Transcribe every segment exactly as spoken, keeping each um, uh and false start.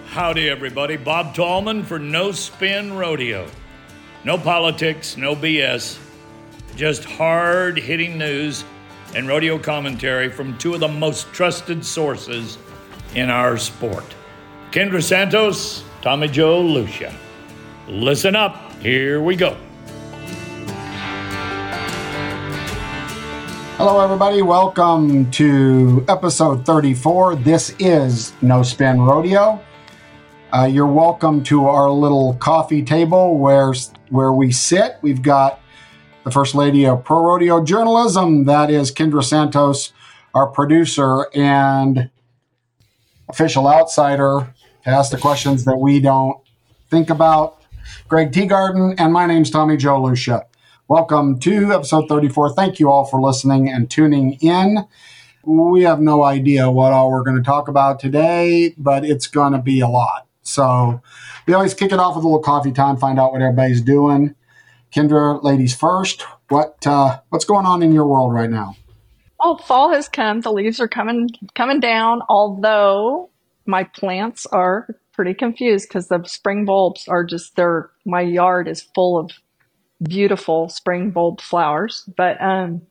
Howdy, everybody. Bob Tallman for No Spin Rodeo. No politics, no B S, just hard-hitting news and rodeo commentary from two of the most trusted sources in our sport. Kendra Santos, Tommy Joe Lucia. Listen up. Here we go. Hello, everybody. Welcome to episode thirty-four. This is No Spin Rodeo. Uh, you're welcome to our little coffee table where, where we sit. We've got the First Lady of Pro Rodeo Journalism. That is Kendra Santos, our producer and official outsider to ask the questions that we don't think about. Greg Teagarden, and my name's Tommy Joe Lucia. Welcome to episode thirty-four. Thank you all for listening and tuning in. We have no idea what all we're going to talk about today, but it's going to be a lot. So we always kick it off with a little coffee time, find out what everybody's doing. Kendra, ladies first. What uh, what's going on in your world right now? Oh, fall has come. The leaves are coming coming down, although my plants are pretty confused because the spring bulbs are just there. My yard is full of beautiful spring bulb flowers. But um,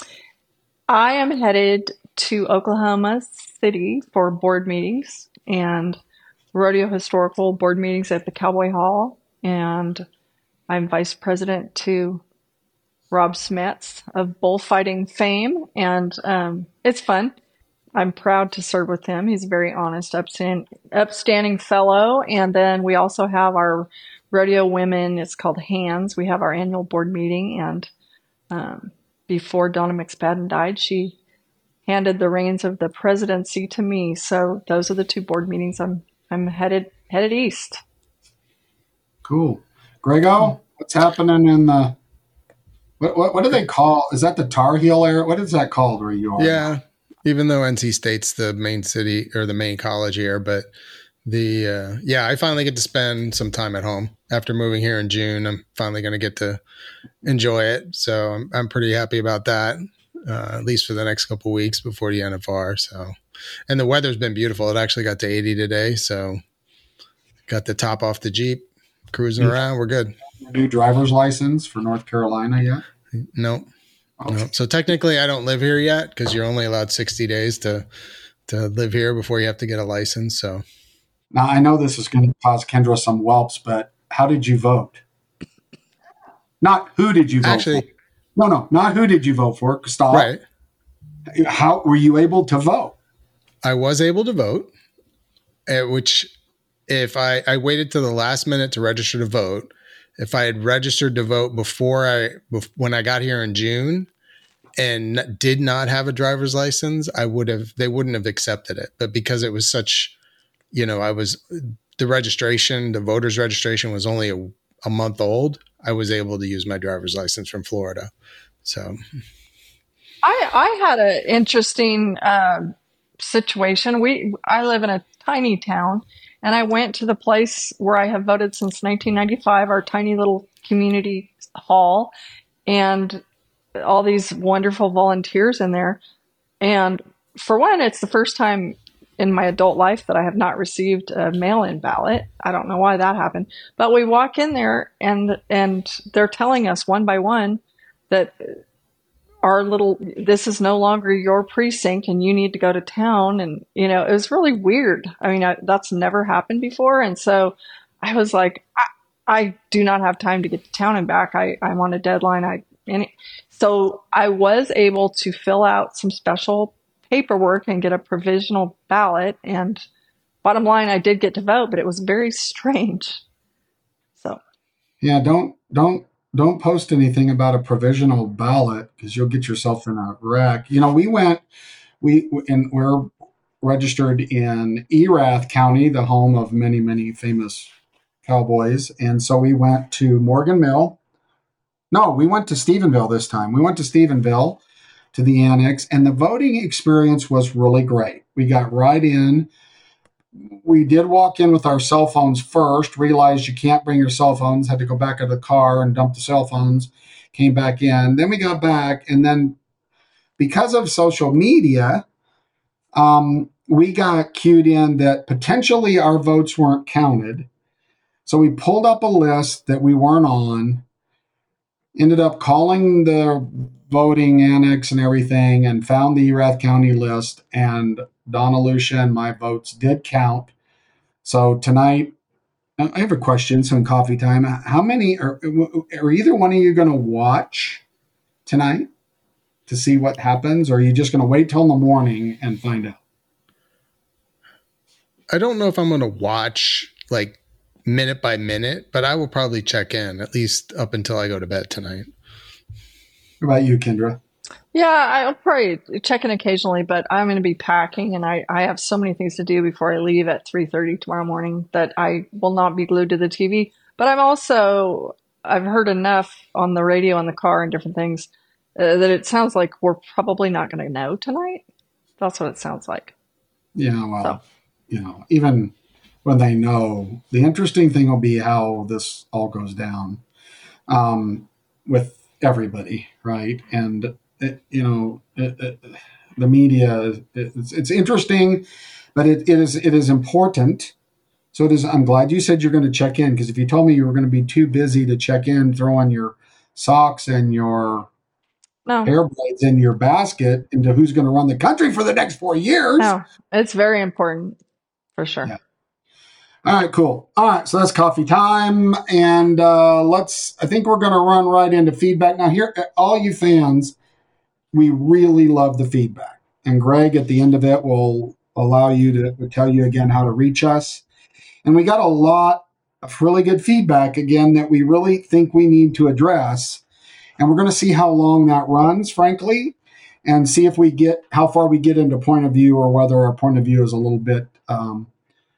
I am headed to Oklahoma City for board meetings and rodeo historical board meetings at the Cowboy Hall. And I'm vice president to Rob Smets of bullfighting fame. And um, it's fun. I'm proud to serve with him. He's a very honest, upstand, upstanding fellow. And then we also have our rodeo women. It's called Hands. We have our annual board meeting. And um, before Donna McSpadden died, she handed the reins of the presidency to me. So those are the two board meetings I'm I'm headed headed east. Cool. Grego, what's happening in the what, what what do they call? Is that the Tar Heel area? What is that called where you are? Yeah, even though N C State's the main city or the main college here, but the uh, yeah, I finally get to spend some time at home after moving here in June. I'm finally going to get to enjoy it, so I'm I'm pretty happy about that. Uh, at least for the next couple of weeks before the N F R. So, and the weather's been beautiful. It actually got to eighty today, so got the top off the Jeep, cruising around. We're good. New driver's license for North Carolina yet? No, okay. no. So technically, I don't live here yet because you're only allowed sixty days to to live here before you have to get a license. So now I know this is going to cause Kendra some whelps, but how did you vote? Not who did you vote actually. For? No, no, not who did you vote for. Stop. Right. How were you able to vote? I was able to vote, uh, which if I, I waited to the last minute to register to vote, if I had registered to vote before I, when I got here in June and did not have a driver's license, I would have, they wouldn't have accepted it. But because it was such, you know, I was, the registration, the voter's registration was only a, a month old, I was able to use my driver's license from Florida. So I, I had an interesting uh, situation. We I live in a tiny town, and I went to the place where I have voted since nineteen ninety-five, our tiny little community hall, and all these wonderful volunteers in there. And for one, it's the first time in my adult life that I have not received a mail-in ballot. I don't know why that happened. But we walk in there and and they're telling us one by one that our little, this is no longer your precinct and you need to go to town. And, you know, it was really weird. I mean, I, that's never happened before. And so I was like, I, I do not have time to get to town and back. I, I'm on a deadline. I and So I was able to fill out some special paperwork and get a provisional ballot. And bottom line, I did get to vote, but it was very strange. So, yeah, don't don't don't post anything about a provisional ballot because you'll get yourself in a wreck. You know, we went we and we're registered in Erath County, the home of many many famous cowboys, and so we went to Morgan Mill. No, we went to Stephenville this time. We went to Stephenville. To the annex, and the voting experience was really great. We got right in. We did walk in with our cell phones first, realized you can't bring your cell phones, had to go back out of the car and dump the cell phones, came back in. Then we got back, and then because of social media, um, we got cued in that potentially our votes weren't counted. So we pulled up a list that we weren't on, ended up calling the voting annex and everything, and found the Erath County list. And Donna Lucia and my votes did count. So tonight, I have a question. Some coffee time. How many are, are either one of you going to watch tonight to see what happens, or are you just going to wait till in the morning and find out? I don't know if I'm going to watch like minute by minute, but I will probably check in at least up until I go to bed tonight. What about you, Kendra? Yeah, I'll probably check in occasionally, but I'm going to be packing, and I, I have so many things to do before I leave at three thirty tomorrow morning that I will not be glued to the T V. But I'm also, I've heard enough on the radio in the car and different things uh, that it sounds like we're probably not going to know tonight. That's what it sounds like. Yeah, well, So. you know, even when they know, the interesting thing will be how this all goes down um, with everybody, right? And It, you know, it, it, the media, it's, it's interesting, but it, it is it is important. So it is. I'm glad you said you're going to check in, because if you told me you were going to be too busy to check in, throw on your socks and your No, hair blades in your basket into who's going to run the country for the next four years. no, it's very important for sure. Yeah. All right, cool. All right, so that's coffee time. And uh, let's, I think we're going to run right into feedback. Now, here, all you fans, we really love the feedback. And Greg, at the end of it, will allow you to, to tell you again how to reach us. And we got a lot of really good feedback, again, that we really think we need to address. And we're going to see how long that runs, frankly, and see if we get, how far we get into point of view, or whether our point of view is a little bit um,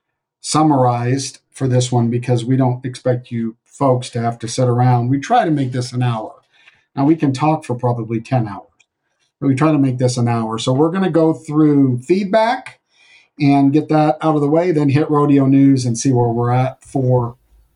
summarized for this one, because we don't expect you folks to have to sit around. We try to make this an hour. Now, we can talk for probably ten hours, but we try to make this an hour. So we're going to go through feedback and get that out of the way, then hit Rodeo News and see where we're at for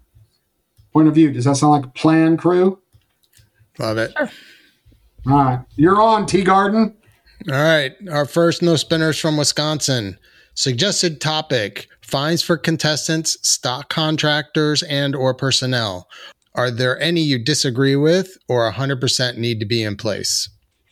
point of view. Does that sound like a plan, crew? Love it. Sure. All right. You're on, Tea Garden. All right. Our first no spinners from Wisconsin. Suggested topic: fines for contestants, stock contractors, and or personnel. Are there any you disagree with or one hundred percent need to be in place?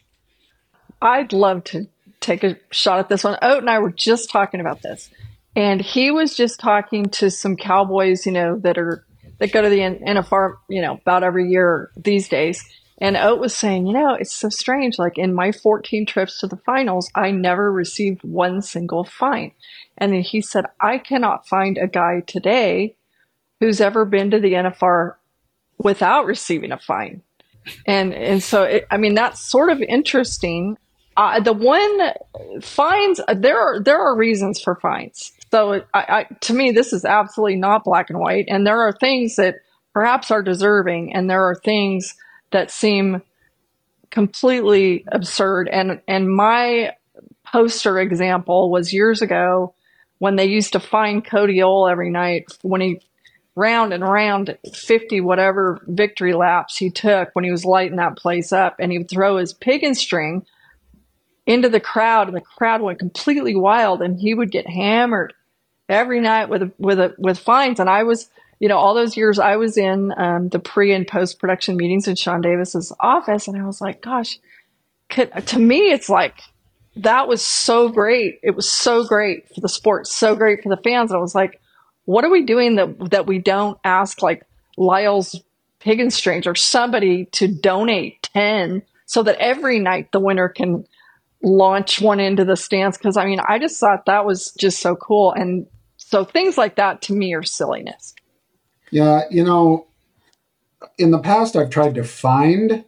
I'd love to take a shot at this one. Oat and I were just talking about this, and he was just talking to some cowboys, you know, that are that go to the N F R, you know, about every year these days. And Oat was saying, you know, it's so strange. Like in my fourteen trips to the finals, I never received one single fine. And then he said, I cannot find a guy today who's ever been to the N F R without receiving a fine. And and so, it, I mean, that's sort of interesting. Uh, the one fines, there are there are reasons for fines. So I, I, to me, this is absolutely not black and white. And there are things that perhaps are deserving, and there are things that seem completely absurd. And and my poster example was years ago when they used to fine Cody Ohl every night when he round and round fifty whatever victory laps he took when he was lighting that place up, and he would throw his piggin string into the crowd, and the crowd went completely wild, and he would get hammered every night with with a, with fines. And I was, you know, all those years I was in um, the pre and post production meetings in Sean Davis's office, and I was like, gosh, could, to me, it's like that was so great. It was so great for the sport, so great for the fans. And I was like, what are we doing that that we don't ask like Lyle's Piggin Strings or somebody to donate ten so that every night the winner can launch one into the stands? Because I mean, I just thought that was just so cool. And so things like that to me are silliness. Yeah, you know, in the past I've tried to find,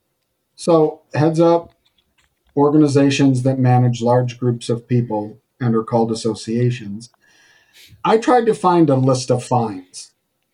so heads up, organizations that manage large groups of people and are called associations. I tried to find a list of fines.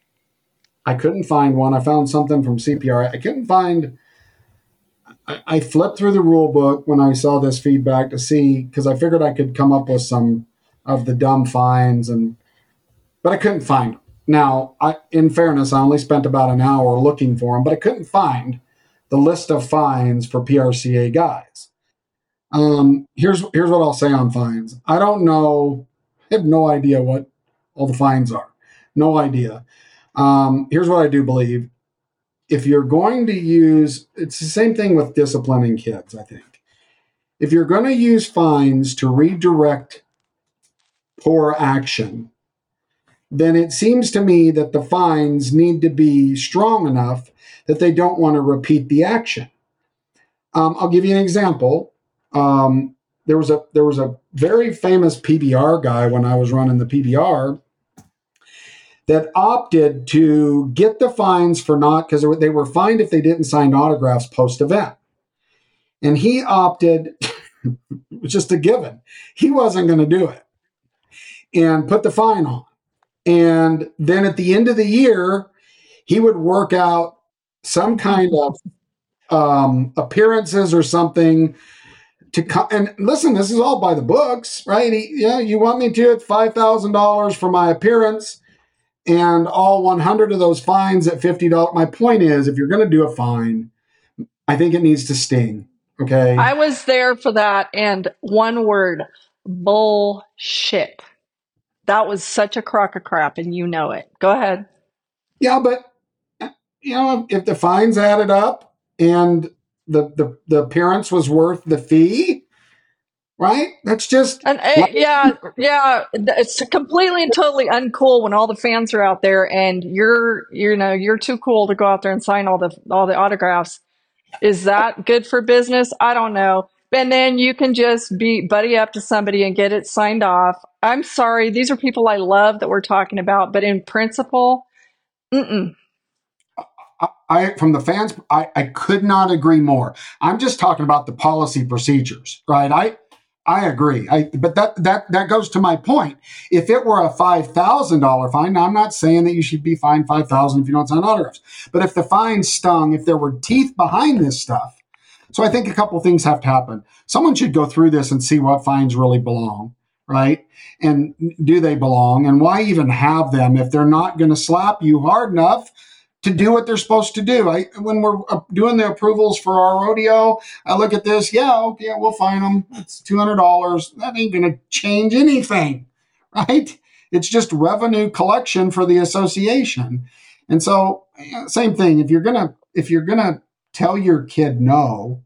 I couldn't find one. I found something from C P R. I couldn't find, I, I flipped through the rule book when I saw this feedback to see, because I figured I could come up with some of the dumb fines, and but I couldn't find them. Now, I, in fairness, I only spent about an hour looking for them, but I couldn't find the list of fines for P R C A guys. Um, here's here's what I'll say on fines. I don't know. I have no idea what all the fines are. No idea. Um, here's what I do believe. If you're going to use, it's the same thing with disciplining kids, I think. If you're going to use fines to redirect poor action, then it seems to me that the fines need to be strong enough that they don't want to repeat the action. Um, I'll give you an example. Um, there was a there was a very famous P B R guy when I was running the P B R that opted to get the fines for not, because they were fined if they didn't sign autographs post-event. And he opted, it was just a given, he wasn't going to do it and put the fine on. And then at the end of the year, he would work out some kind of um, appearances or something to come. And listen, this is all by the books, right? He, yeah, you want me to at five thousand dollars for my appearance, and all one hundred of those fines at fifty dollars. My point is, if you're going to do a fine, I think it needs to sting. Okay. I was there for that. And one word, bullshit. That was such a crock of crap, and you know it. Go ahead. Yeah, but you know, if the fines added up and the the, the appearance was worth the fee, right? That's just and uh, yeah, yeah. It's completely and totally uncool when all the fans are out there and you're you know you're too cool to go out there and sign all the all the autographs. Is that good for business? I don't know. And then you can just be buddy up to somebody and get it signed off. I'm sorry, these are people I love that we're talking about, but in principle, mm-mm. I, I from the fans, I, I could not agree more. I'm just talking about the policy procedures, right? I I agree. I but that that that goes to my point. If it were a five thousand dollar fine, now I'm not saying that you should be fined five thousand if you don't sign autographs. But if the fine stung, if there were teeth behind this stuff. So I think a couple things have to happen. Someone should go through this and see what fines really belong, right? And do they belong? And why even have them if they're not going to slap you hard enough to do what they're supposed to do? I, when we're doing the approvals for our rodeo, I look at this, yeah, okay, we'll fine them. It's two hundred dollars. That ain't going to change anything, right? It's just revenue collection for the association. And so, same thing. If you're gonna, if you're gonna tell your kid no,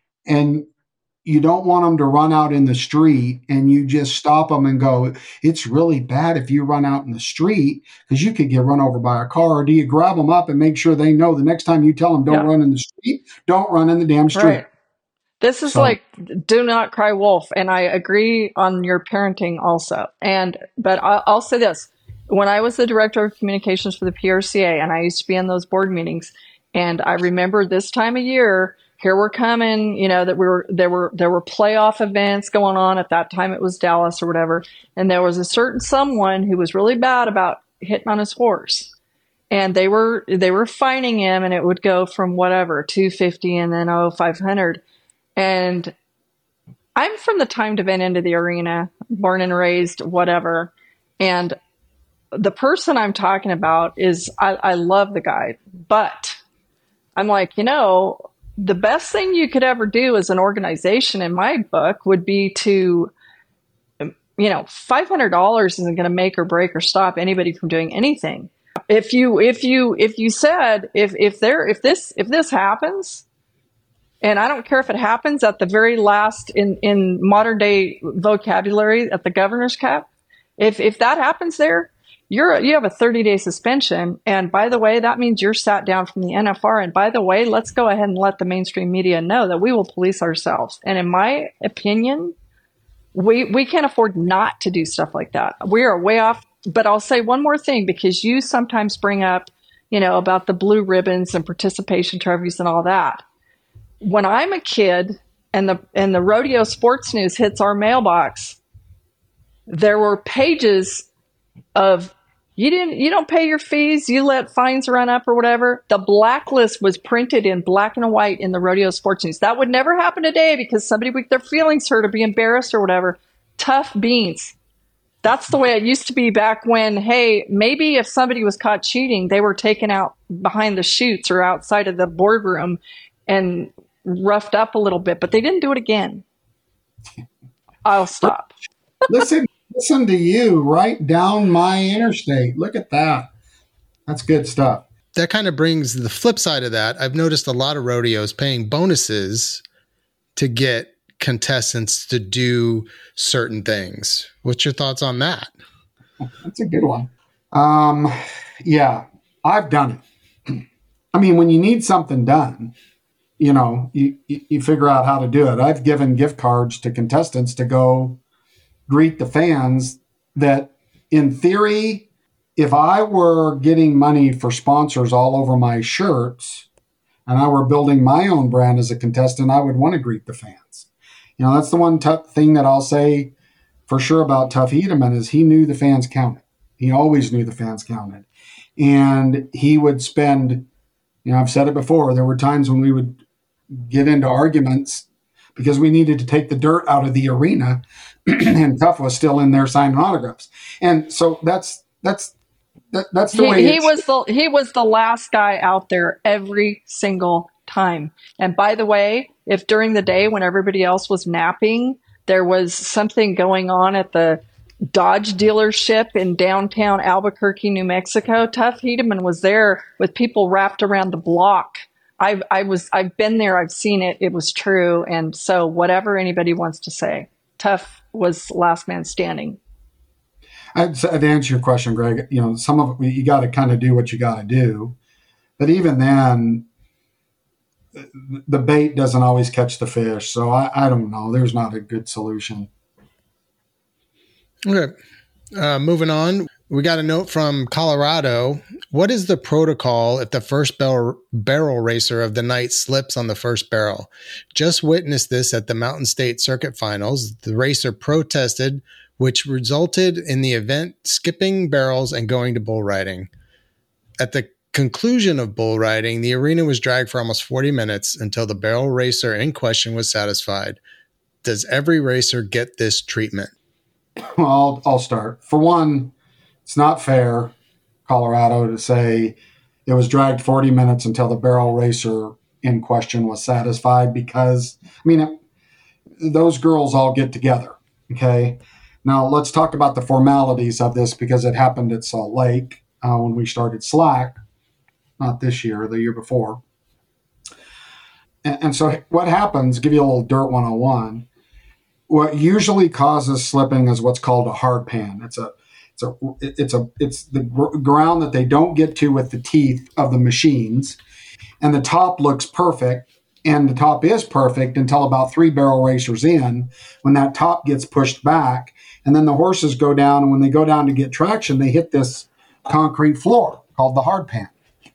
and you don't want them to run out in the street, and you just stop them and go, it's really bad if you run out in the street because you could get run over by a car. Or do you grab them up and make sure they know the next time you tell them don't yeah. run in the street, don't run in the damn street? Right. This is so, like, do not cry wolf. And I agree on your parenting also. And, but I'll, I'll say this. When I was the director of communications for the P R C A, and I used to be in those board meetings, and I remember this time of year, here we're coming, you know, that we were, there were, there were playoff events going on. At that time, it was Dallas or whatever. And there was a certain someone who was really bad about hitting on his horse. And they were, they were fining him, and it would go from whatever, two fifty and then, oh, five hundred. And I'm from the timed event end of the arena, born and raised, whatever. And the person I'm talking about is, I, I love the guy, but I'm like, you know, the best thing you could ever do as an organization in my book would be to, you know, five hundred dollars isn't going to make or break or stop anybody from doing anything. If you, if you, if you said, if, if there, if this, if this happens, and I don't care if it happens at the very last in, in modern day vocabulary at the governor's cap, if, if that happens there, You're, you have a thirty day suspension. And by the way, that means you're sat down from the N F R. And by the way, let's go ahead and let the mainstream media know that we will police ourselves. And in my opinion, we, we can't afford not to do stuff like that. We are way off. But I'll say one more thing, because you sometimes bring up, you know, about the blue ribbons and participation trophies and all that. When I'm a kid and the, and the rodeo sports news hits our mailbox, there were pages of, You didn't, you don't pay your fees, you let fines run up or whatever. The blacklist was printed in black and white in the rodeo sports news. That would never happen today because somebody would get their feelings hurt or be embarrassed or whatever. Tough beans. That's the way it used to be back when, hey, maybe if somebody was caught cheating, they were taken out behind the chutes or outside of the boardroom and roughed up a little bit, but they didn't do it again. I'll stop. listen, listen to you right down my interstate. Look at that. That's good stuff. That kind of brings the flip side of that. I've noticed a lot of rodeos paying bonuses to get contestants to do certain things. What's your thoughts on that? That's a good one. Um, yeah, I've done it. I mean, when you need something done, you know, you, you figure out how to do it. I've given gift cards to contestants to go greet the fans that, in theory, if I were getting money for sponsors all over my shirts and I were building my own brand as a contestant, I would want to greet the fans. You know, that's the one t- thing that I'll say for sure about Tuff Hedeman is he knew the fans counted. He always knew the fans counted. And he would spend, you know, I've said it before, there were times when we would get into arguments because we needed to take the dirt out of the arena and Tuff was still in there signing autographs. And so that's, that's, that, that's the he, way he was the, he was the last guy out there every single time. And by the way, if during the day when everybody else was napping, there was something going on at the Dodge dealership in downtown Albuquerque, New Mexico, Tuff Hedeman was there with people wrapped around the block. I've, I was, I've been there. I've seen it. It was true. And so whatever anybody wants to say, Tuff was last man standing. I'd, I'd answer your question, Greg. You know, some of it, you got to kind of do what you got to do. But even then, the bait doesn't always catch the fish. So I, I don't know. There's not a good solution. Okay. Uh, moving on. We got a note from Colorado. What is the protocol if the first barrel, barrel racer of the night slips on the first barrel? Just witnessed this at the Mountain State Circuit Finals. The racer protested, which resulted in the event skipping barrels and going to bull riding. At the conclusion of bull riding, the arena was dragged for almost forty minutes until the barrel racer in question was satisfied. Does every racer get this treatment? Well, I'll, I'll start. For one, it's not fair, Colorado, to say it was dragged forty minutes until the barrel racer in question was satisfied because, I mean, it, those girls all get together, okay? Now, let's talk about the formalities of this because it happened at Salt Lake uh, when we started Slack, not this year, the year before. And, and so what happens, give you a little Dirt one oh one, what usually causes slipping is what's called a hard pan. It's a It's a, it's a, it's the gr- ground that they don't get to with the teeth of the machines, and the top looks perfect, and the top is perfect until about three barrel racers in, when that top gets pushed back, and then the horses go down, and when they go down to get traction, they hit this concrete floor called the hard pan,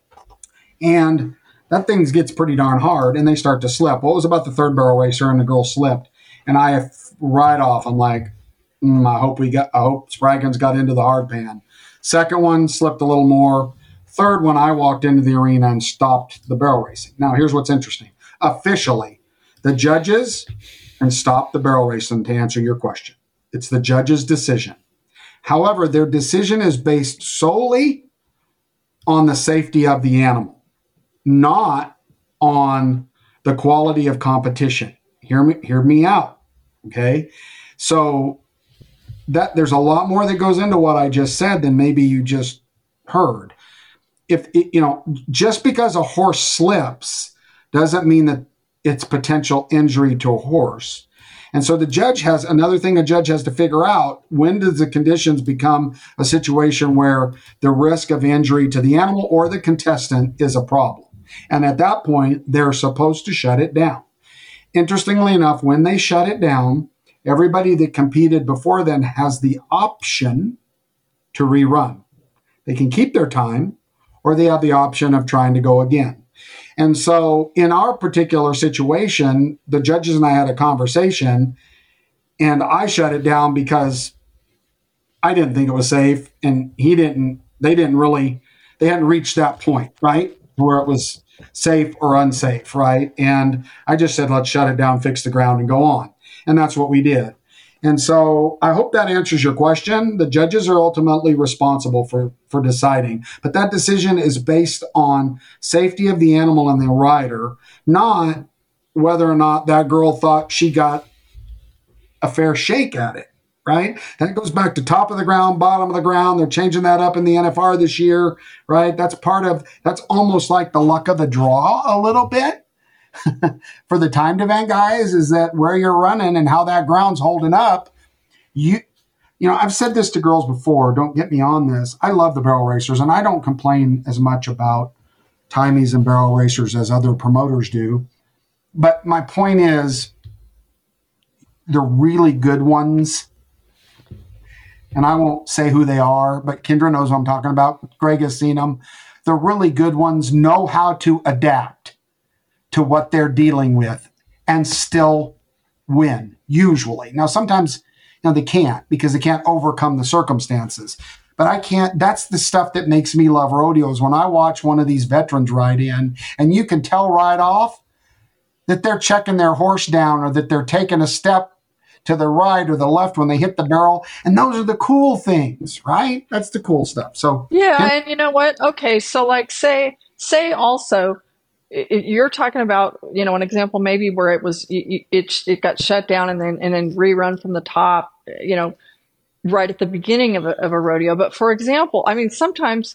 and that thing gets pretty darn hard, and they start to slip. Well, it was about the third barrel racer, and the girl slipped, and I right off, I'm like, Mm, I hope we got. I hope Spraggins got into the hard pan. Second one slipped a little more. Third one, I walked into the arena and stopped the barrel racing. Now, here's what's interesting. Officially, the judges can stop the barrel racing to answer your question. It's the judge's decision. However, their decision is based solely on the safety of the animal, not on the quality of competition. Hear me, hear me out. Okay, so. That there's a lot more that goes into what I just said than maybe you just heard. If it, you know, just because a horse slips doesn't mean that it's potential injury to a horse. And so the judge has another thing a judge has to figure out: when does the conditions become a situation where the risk of injury to the animal or the contestant is a problem? And at that point, they're supposed to shut it down. Interestingly enough, when they shut it down, everybody that competed before then has the option to rerun. They can keep their time, or they have the option of trying to go again. And so in our particular situation, the judges and I had a conversation, and I shut it down because I didn't think it was safe, and he didn't, they didn't really, they hadn't reached that point, right? Where it was safe or unsafe, right? And I just said, let's shut it down, fix the ground, and go on. And that's what we did. And so I hope that answers your question. The judges are ultimately responsible for, for deciding. But that decision is based on safety of the animal and the rider, not whether or not that girl thought she got a fair shake at it, right? That goes back to top of the ground, bottom of the ground. They're changing that up in the N F R this year, right? That's part of, that's almost like the luck of the draw a little bit for the timed event guys, is that where you're running and how that ground's holding up. You, you know, I've said this to girls before, don't get me on this. I love the barrel racers, and I don't complain as much about timies and barrel racers as other promoters do. But my point is, the really good ones, and I won't say who they are, but Kendra knows what I'm talking about. Greg has seen them. The really good ones know how to adapt to what they're dealing with and still win, usually. Now, sometimes, you know, they can't because they can't overcome the circumstances. But I can't, that's the stuff that makes me love rodeos. When I watch one of these veterans ride in, and you can tell right off that they're checking their horse down, or that they're taking a step to the right or the left when they hit the barrel. And those are the cool things, right? That's the cool stuff. So yeah, yeah. And you know what? Okay, so like say, say also, it, you're talking about, you know, an example maybe where it was, it, it, it got shut down and then, and then rerun from the top, you know, right at the beginning of a, of a rodeo. But for example, I mean, sometimes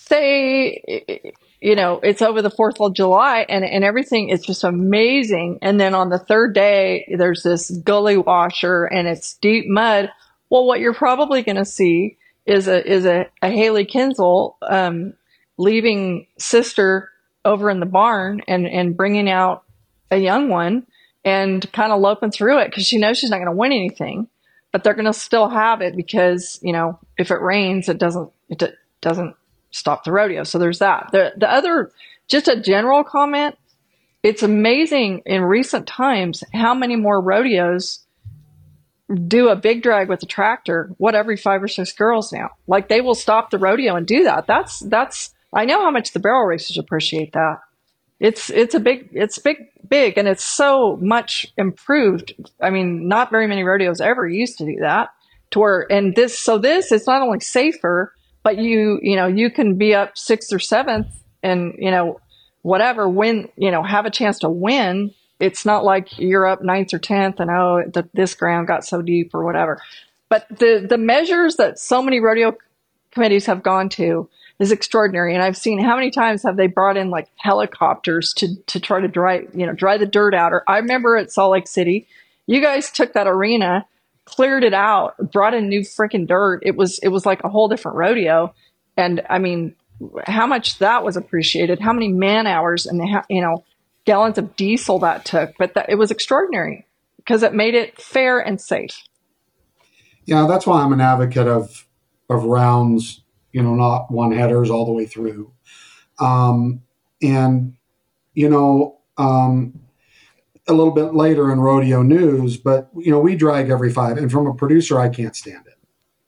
say, you know, it's over the fourth of July and, and everything is just amazing. And then on the third day, there's this gully washer and it's deep mud. Well, what you're probably going to see is a, is a, a Haley Kinsel, um, leaving sister over in the barn and, and bringing out a young one and kind of loping through it because she knows she's not going to win anything, but they're going to still have it because, you know, if it rains, it doesn't, it d- doesn't stop the rodeo. So there's that. The, the other, just a general comment, it's amazing in recent times how many more rodeos do a big drag with a tractor, what, every five or six girls now. Like they will stop the rodeo and do that. That's, that's, I know how much the barrel racers appreciate that. It's, it's a big, it's big, big, and it's so much improved. I mean, not very many rodeos ever used to do that to where, and this, so this is not only safer, but you, you know, you can be up sixth or seventh and, you know, whatever, win, you know, have a chance to win. It's not like you're up ninth or tenth and, oh, the, this ground got so deep or whatever. But the, the measures that so many rodeo committees have gone to is extraordinary. And I've seen how many times have they brought in like helicopters to, to try to dry, you know, dry the dirt out. Or I remember at Salt Lake City, you guys took that arena, cleared it out, brought in new freaking dirt. It was, it was like a whole different rodeo. And I mean, how much that was appreciated, how many man hours and, you know, gallons of diesel that took, but that, it was extraordinary because it made it fair and safe. Yeah. That's why I'm an advocate of, of rounds, you know, not one headers all the way through. Um, and, you know, um, a little bit later in rodeo news, but, you know, we drag every five. And from a producer, I can't stand it.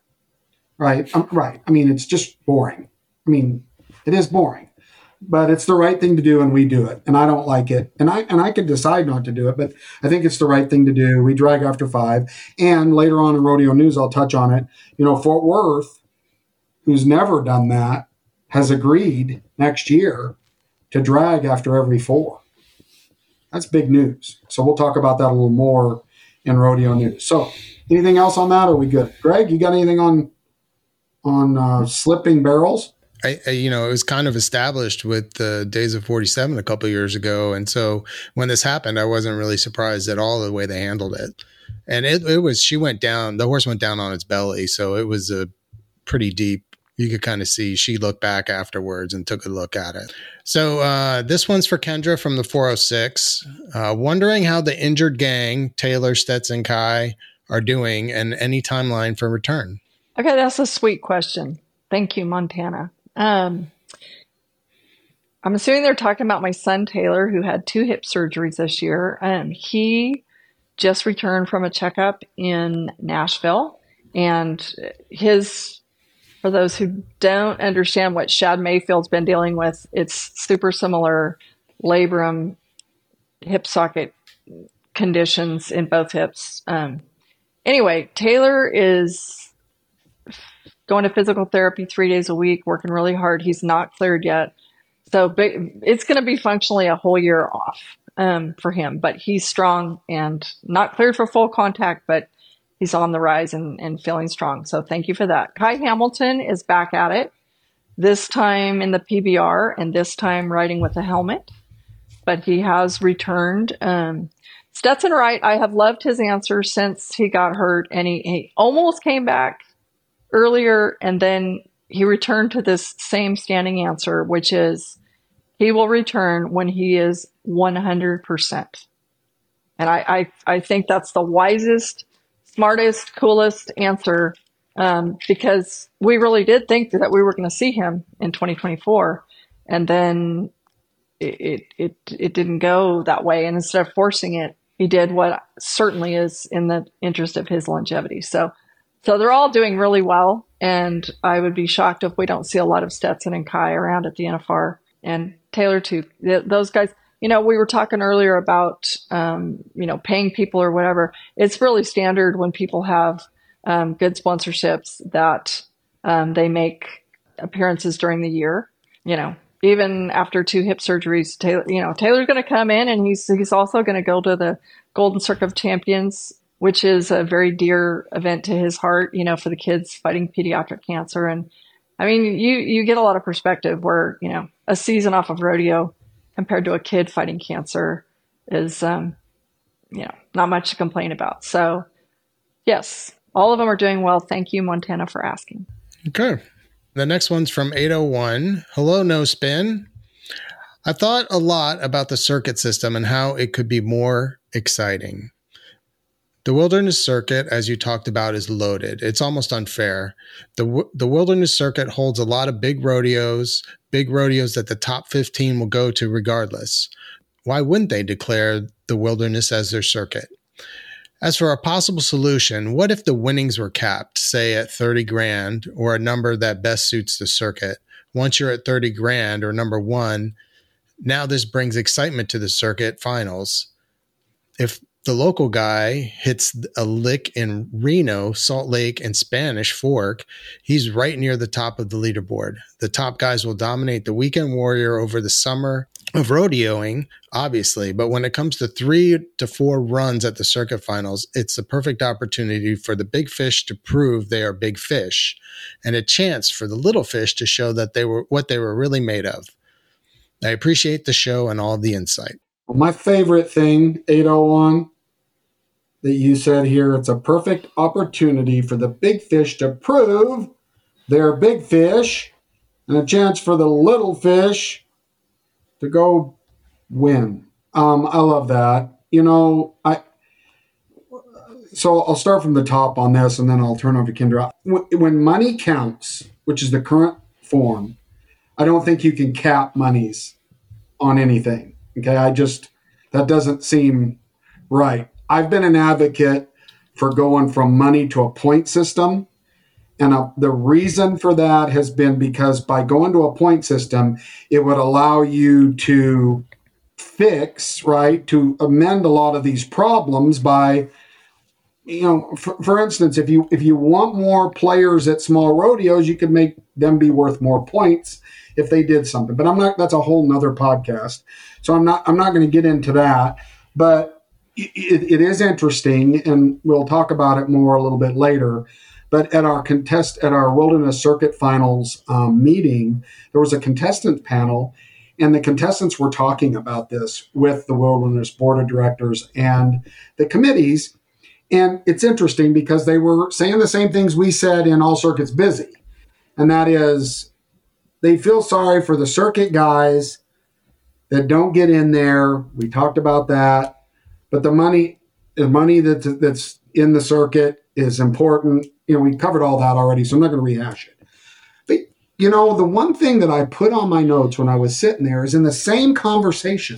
Right. Um, right. I mean, it's just boring. I mean, it is boring, but it's the right thing to do. And we do it. And I don't like it. And I, and I could decide not to do it, but I think it's the right thing to do. We drag after five. And later on in rodeo news, I'll touch on it. You know, Fort Worth, who's never done that, has agreed next year to drag after every four. That's big news. So we'll talk about that a little more in rodeo news. So anything else on that? Or are we good? Greg, you got anything on on uh, slipping barrels? I, I, you know, it was kind of established with the Days of forty-seven a couple of years ago. And so when this happened, I wasn't really surprised at all the way they handled it. And it, it was, she went down, the horse went down on its belly. So it was a pretty deep, you could kind of see she looked back afterwards and took a look at it. So uh, this one's for Kendra from the four oh six. Uh, wondering how the injured gang, Taylor, Stetson, Kai, are doing and any timeline for return. Okay, that's a sweet question. Thank you, Montana. Um, I'm assuming they're talking about my son, Taylor, who had two hip surgeries this year. Um, he just returned from a checkup in Nashville, and his... For those who don't understand what Shad Mayfield's been dealing with, it's super similar labrum, hip socket conditions in both hips. Um, anyway, Taylor is going to physical therapy three days a week, working really hard. He's not cleared yet. So it's going to be functionally a whole year off um, for him, but he's strong and not cleared for full contact, but he's on the rise and, and feeling strong. So thank you for that. Kai Hamilton is back at it, this time in the P B R and this time riding with a helmet, but he has returned. Um, Stetson Wright, I have loved his answer since he got hurt, and he, he almost came back earlier, and then he returned to this same standing answer, which is he will return when he is one hundred percent. And I, I, I think that's the wisest, smartest, coolest answer, um, because we really did think that we were going to see him in twenty twenty-four, and then it, it it it didn't go that way. And instead of forcing it, he did what certainly is in the interest of his longevity. So, so they're all doing really well, and I would be shocked if we don't see a lot of Stetson and Kai around at the N F R, and Taylor too. Th- those guys. You know, we were talking earlier about, um, you know, paying people or whatever. It's really standard when people have um, good sponsorships that um, they make appearances during the year. You know, even after two hip surgeries, Taylor, you know, Taylor's going to come in, and he's he's also going to go to the Golden Circuit of Champions, which is a very dear event to his heart, you know, for the kids fighting pediatric cancer. And I mean, you you get a lot of perspective where, you know, a season off of rodeo compared to a kid fighting cancer is, um, you know, not much to complain about. So, yes, all of them are doing well. Thank you, Montana, for asking. Okay. The next one's from eight oh one. Hello, No Spin. I thought a lot about the circuit system and how it could be more exciting. The Wilderness Circuit, as you talked about, is loaded. It's almost unfair. The the Wilderness Circuit holds a lot of big rodeos, big rodeos that the top fifteen will go to regardless. Why wouldn't they declare the Wilderness as their circuit? As for a possible solution, what if the winnings were capped, say at thirty grand, or a number that best suits the circuit? Once you're at thirty grand or number one, now this brings excitement to the circuit finals. If the local guy hits a lick in Reno, Salt Lake, and Spanish Fork, he's right near the top of the leaderboard. The top guys will dominate the weekend warrior over the summer of rodeoing, obviously, but when it comes to three to four runs at the circuit finals, it's the perfect opportunity for the big fish to prove they are big fish, and a chance for the little fish to show that they were what they were really made of. I appreciate the show and all the insight. Well, my favorite thing, eight oh one, that you said here, it's a perfect opportunity for the big fish to prove they're big fish, and a chance for the little fish to go win. Um, I love that. You know, I. So I'll start from the top on this, and then I'll turn over to Kendra. When money counts, which is the current form, I don't think you can cap monies on anything. Okay, I just, that doesn't seem right. I've been an advocate for going from money to a point system. And uh, the reason for that has been because by going to a point system, it would allow you to fix, right, to amend a lot of these problems by, you know, for, for instance, if you if you want more players at small rodeos, you could make them be worth more points if they did something. But I'm not, that's a whole nother podcast. So I'm not, I'm not going to get into that. But It, it is interesting, and we'll talk about it more a little bit later. But at our contest at our Wilderness Circuit Finals um, meeting, there was a contestant panel, and the contestants were talking about this with the Wilderness Board of Directors and the committees. And it's interesting because they were saying the same things we said in All Circuits Busy, and that is they feel sorry for the circuit guys that don't get in there. We talked about that. But the money, the money that's, that's in the circuit is important. You know, we covered all that already, so I'm not going to rehash it. But, you know, the one thing that I put on my notes when I was sitting there is in the same conversation,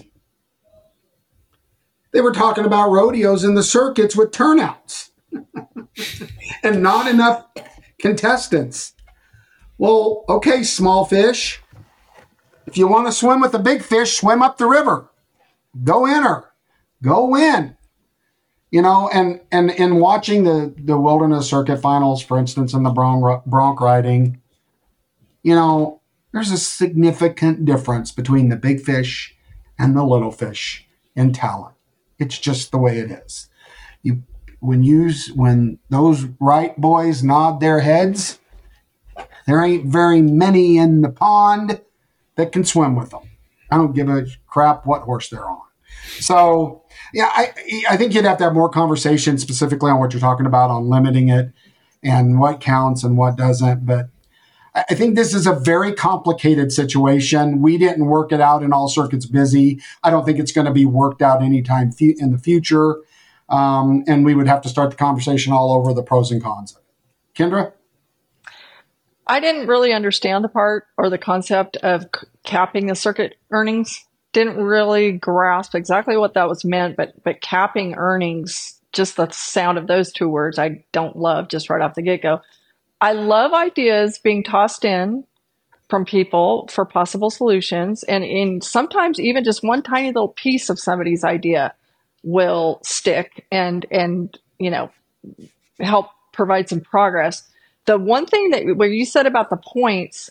they were talking about rodeos in the circuits with turnouts and not enough contestants. Well, okay, small fish. If you want to swim with the big fish, swim up the river. Go enter. Go win, you know, and, and in watching the, the Wilderness Circuit Finals, for instance, in the bronc, bronc riding, you know, there's a significant difference between the big fish and the little fish in talent. It's just the way it is. You when you when those right boys nod their heads, there ain't very many in the pond that can swim with them. I don't give a crap what horse they're on. So, yeah, I I think you'd have to have more conversation specifically on what you're talking about on limiting it and what counts and what doesn't. But I think this is a very complicated situation. We didn't work it out, and All Circuit's busy. I don't think it's going to be worked out anytime fu- in the future. Um, and we would have to start the conversation all over the pros and cons of it. Kendra? I didn't really understand the part or the concept of c- capping the circuit earnings. Didn't really grasp exactly what that was meant, but but capping earnings, just the sound of those two words, I don't love just right off the get-go. I love ideas being tossed in from people for possible solutions. And in sometimes even just one tiny little piece of somebody's idea will stick and, and, you know, help provide some progress. The one thing that where you said about the points,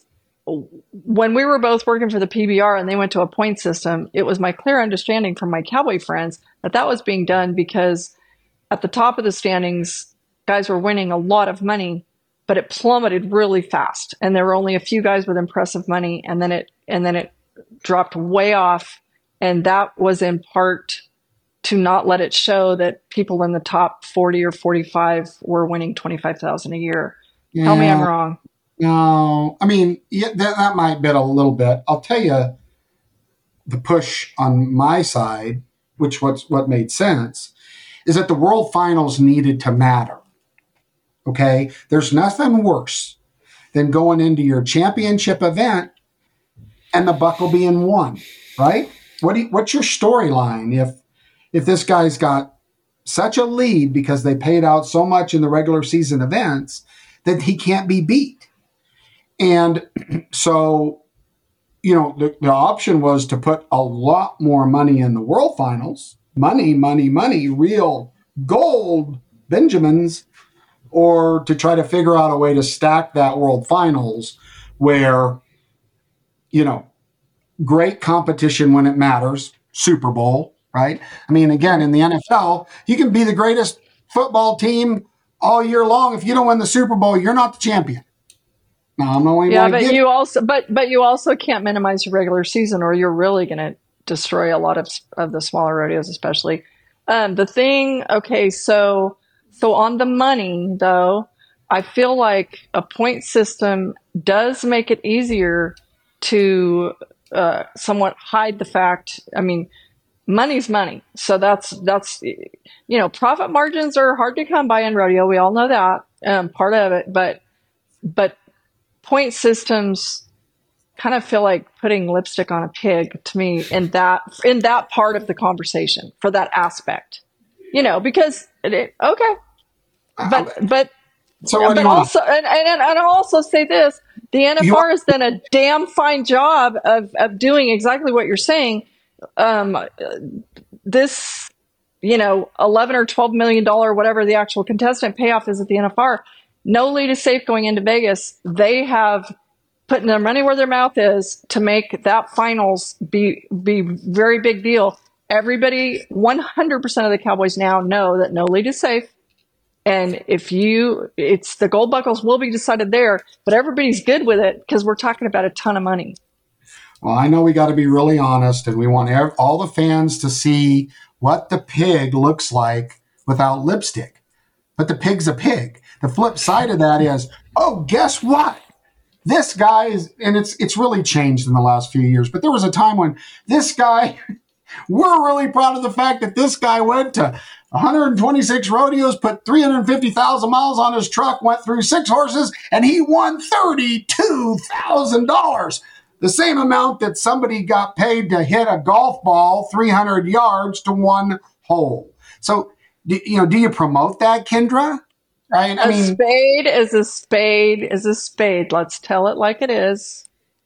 when we were both working for the P B R and they went to a point system, it was my clear understanding from my cowboy friends that that was being done because at the top of the standings, guys were winning a lot of money, but it plummeted really fast. And there were only a few guys with impressive money. And then it, and then it dropped way off. And that was in part to not let it show that people in the top forty or forty-five were winning twenty-five thousand a year. Yeah. Tell me I'm wrong. No, I mean, yeah, that, that might be a little bit. I'll tell you the push on my side, which what's what made sense, is that the World Finals needed to matter. Okay, there's nothing worse than going into your championship event and the buckle being won, right? What do you, what's your storyline if if this guy's got such a lead because they paid out so much in the regular season events that he can't be beat? And so, you know, the, the option was to put a lot more money in the World Finals, money, money, money, real gold Benjamins, or to try to figure out a way to stack that World Finals where, you know, great competition when it matters, Super Bowl, right? I mean, again, in the N F L, you can be the greatest football team all year long. If you don't win the Super Bowl, you're not the champion. Now, I'm only yeah, but you also, but but you also can't minimize your regular season, or you're really going to destroy a lot of of the smaller rodeos, especially. Um, the thing, okay, so. So on the money, though, I feel like a point system does make it easier to uh, somewhat hide the fact. I mean, money's money. So that's, that's you know, profit margins are hard to come by in rodeo. We all know that, um, part of it. But, but point systems kind of feel like putting lipstick on a pig to me in that, in that part of the conversation for that aspect. You know, because, it, okay. But, but, so but also, and, and, and I'll also say this, the N F R has done a damn fine job of, of doing exactly what you're saying. Um, this, you know, eleven or twelve million dollars, whatever the actual contestant payoff is at the N F R, no lead is safe going into Vegas. They have put their money where their mouth is to make that finals be, be very big deal. Everybody, one hundred percent of the Cowboys now know that no lead is safe. And if you, it's the gold buckles will be decided there, but everybody's good with it because we're talking about a ton of money. Well, I know we got to be really honest, and we want all the fans to see what the pig looks like without lipstick. But the pig's a pig. The flip side of that is, oh, guess what? This guy is, and it's it's really changed in the last few years, but there was a time when this guy, we're really proud of the fact that this guy went to one hundred twenty-six rodeos, put three hundred fifty thousand miles on his truck, went through six horses, and he won thirty-two thousand dollars. The same amount that somebody got paid to hit a golf ball three hundred yards to one hole. So, you know, do you promote that, Kendra? Right? I a mean, spade is a spade is a spade. Let's tell it like it is.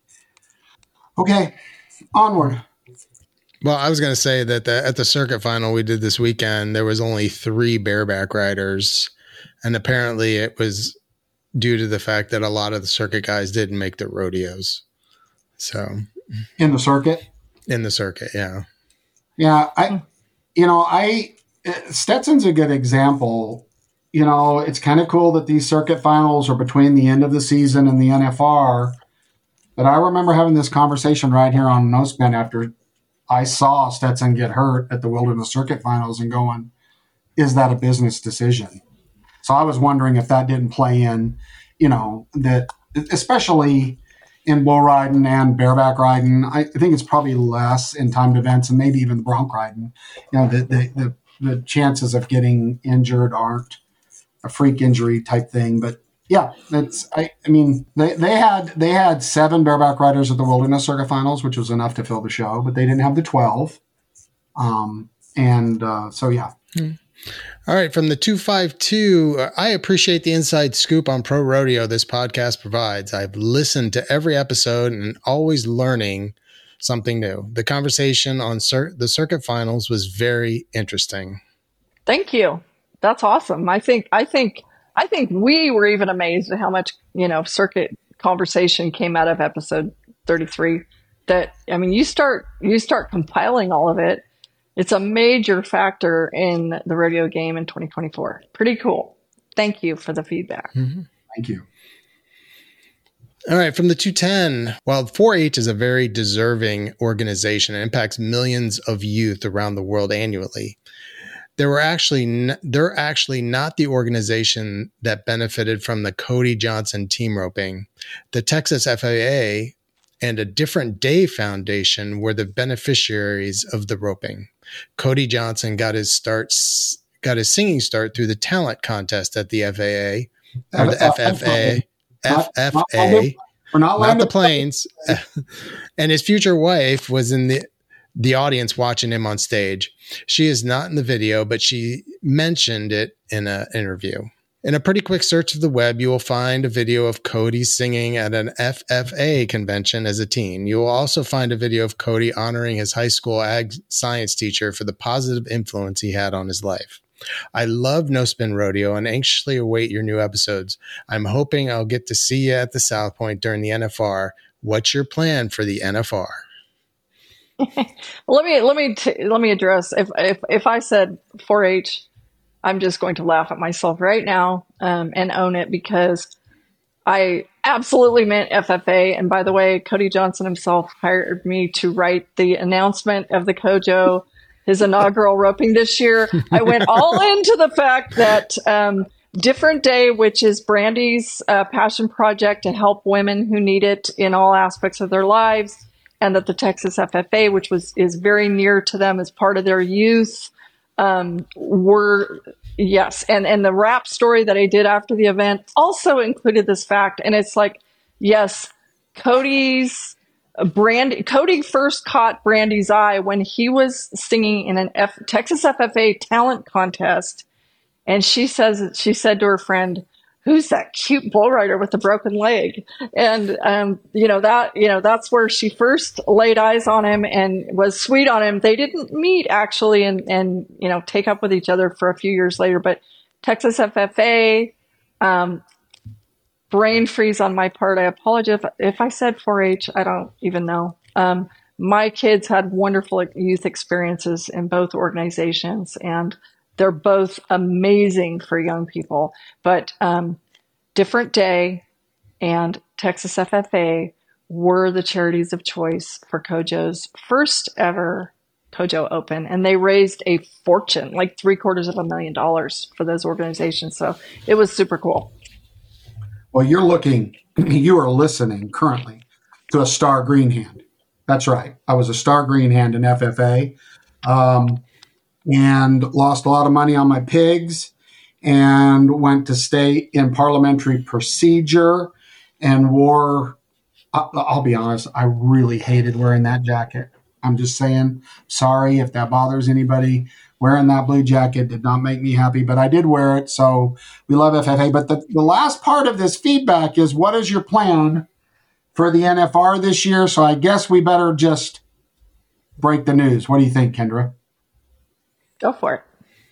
Okay, onward. Well, I was going to say that the, at the circuit final we did this weekend, there was only three bareback riders. And apparently it was due to the fact that a lot of the circuit guys didn't make the rodeos. So in the circuit? In the circuit, yeah. Yeah. I, you know, I, Stetson's a good example. You know, it's kind of cool that these circuit finals are between the end of the season and the N F R. But I remember having this conversation right here on No Spin after I saw Stetson get hurt at the Wilderness Circuit Finals and going, is that a business decision? So I was wondering if that didn't play in, you know, that especially in bull riding and bareback riding, I think it's probably less in timed events and maybe even bronc riding. You know, the the the, the chances of getting injured aren't a freak injury type thing. But yeah, that's I, I mean they, they had they had seven bareback riders at the Wilderness Circuit Finals, which was enough to fill the show, but they didn't have the twelve. Um, and uh, so yeah. Hmm. All right, from the two five two, uh, I appreciate the inside scoop on pro rodeo this podcast provides. I've listened to every episode and always learning something new. The conversation on cir- the circuit finals was very interesting. Thank you. That's awesome. I think I think I think we were even amazed at how much, you know, circuit conversation came out of episode thirty-three. That I mean, you start you start compiling all of it. It's a major factor in the rodeo game in twenty twenty-four. Pretty cool. Thank you for the feedback. Mm-hmm. Thank you. All right, from the two ten, while four H is a very deserving organization and impacts millions of youth around the world annually, there were actually n- they're actually not the organization that benefited from the Cody Johnson team roping. The Texas F A A and a Different Day Foundation were the beneficiaries of the roping. Cody Johnson got his start, got his singing start through the talent contest at the F A A, or the F F A, F F A, we're not, not the planes. And his future wife was in the the audience watching him on stage. She is not in the video, but she mentioned it in an interview. In a pretty quick search of the web, you will find a video of Cody singing at an F F A convention as a teen. You will also find a video of Cody honoring his high school ag science teacher for the positive influence he had on his life. I love No Spin Rodeo and anxiously await your new episodes. I'm hoping I'll get to see you at the South Point during the N F R. What's your plan for the N F R? let me let me t- let me address if if if I said four H. I'm just going to laugh at myself right now um, and own it because I absolutely meant F F A. And by the way, Cody Johnson himself hired me to write the announcement of the Kojo, his inaugural roping this year. I went all into the fact that um, Different Day, which is Brandy's uh, passion project to help women who need it in all aspects of their lives, and that the Texas F F A, which was is very near to them as part of their youth, um, were, yes. And, and the rap story that I did after the event also included this fact. And it's like, yes, Cody's Brandy, Cody first caught Brandy's eye when he was singing in an F, Texas F F A talent contest. And she says, she said to her friend, who's that cute bull rider with the broken leg? And, um, you know, that, you know, that's where she first laid eyes on him and was sweet on him. They didn't meet actually and, and, you know, take up with each other for a few years later, but Texas F F A, um, brain freeze on my part. I apologize if, if I said four H, I don't even know. Um, my kids had wonderful youth experiences in both organizations, and they're both amazing for young people, but um, Different Day and Texas F F A were the charities of choice for Kojo's first ever Kojo Open, and they raised a fortune, like three quarters of a million dollars for those organizations. So it was super cool. Well, you're looking, you are listening currently to a star green hand. That's right. I was a star green hand in F F A. Um, and lost a lot of money on my pigs and went to stay in parliamentary procedure and wore, I'll be honest, I really hated wearing that jacket. I'm just saying, sorry if that bothers anybody. Wearing that blue jacket did not make me happy, but I did wear it, so we love F F A. But the, the last part of this feedback is, what is your plan for the N F R this year? So I guess we better just break the news. What do you think, Kendra? Go for it.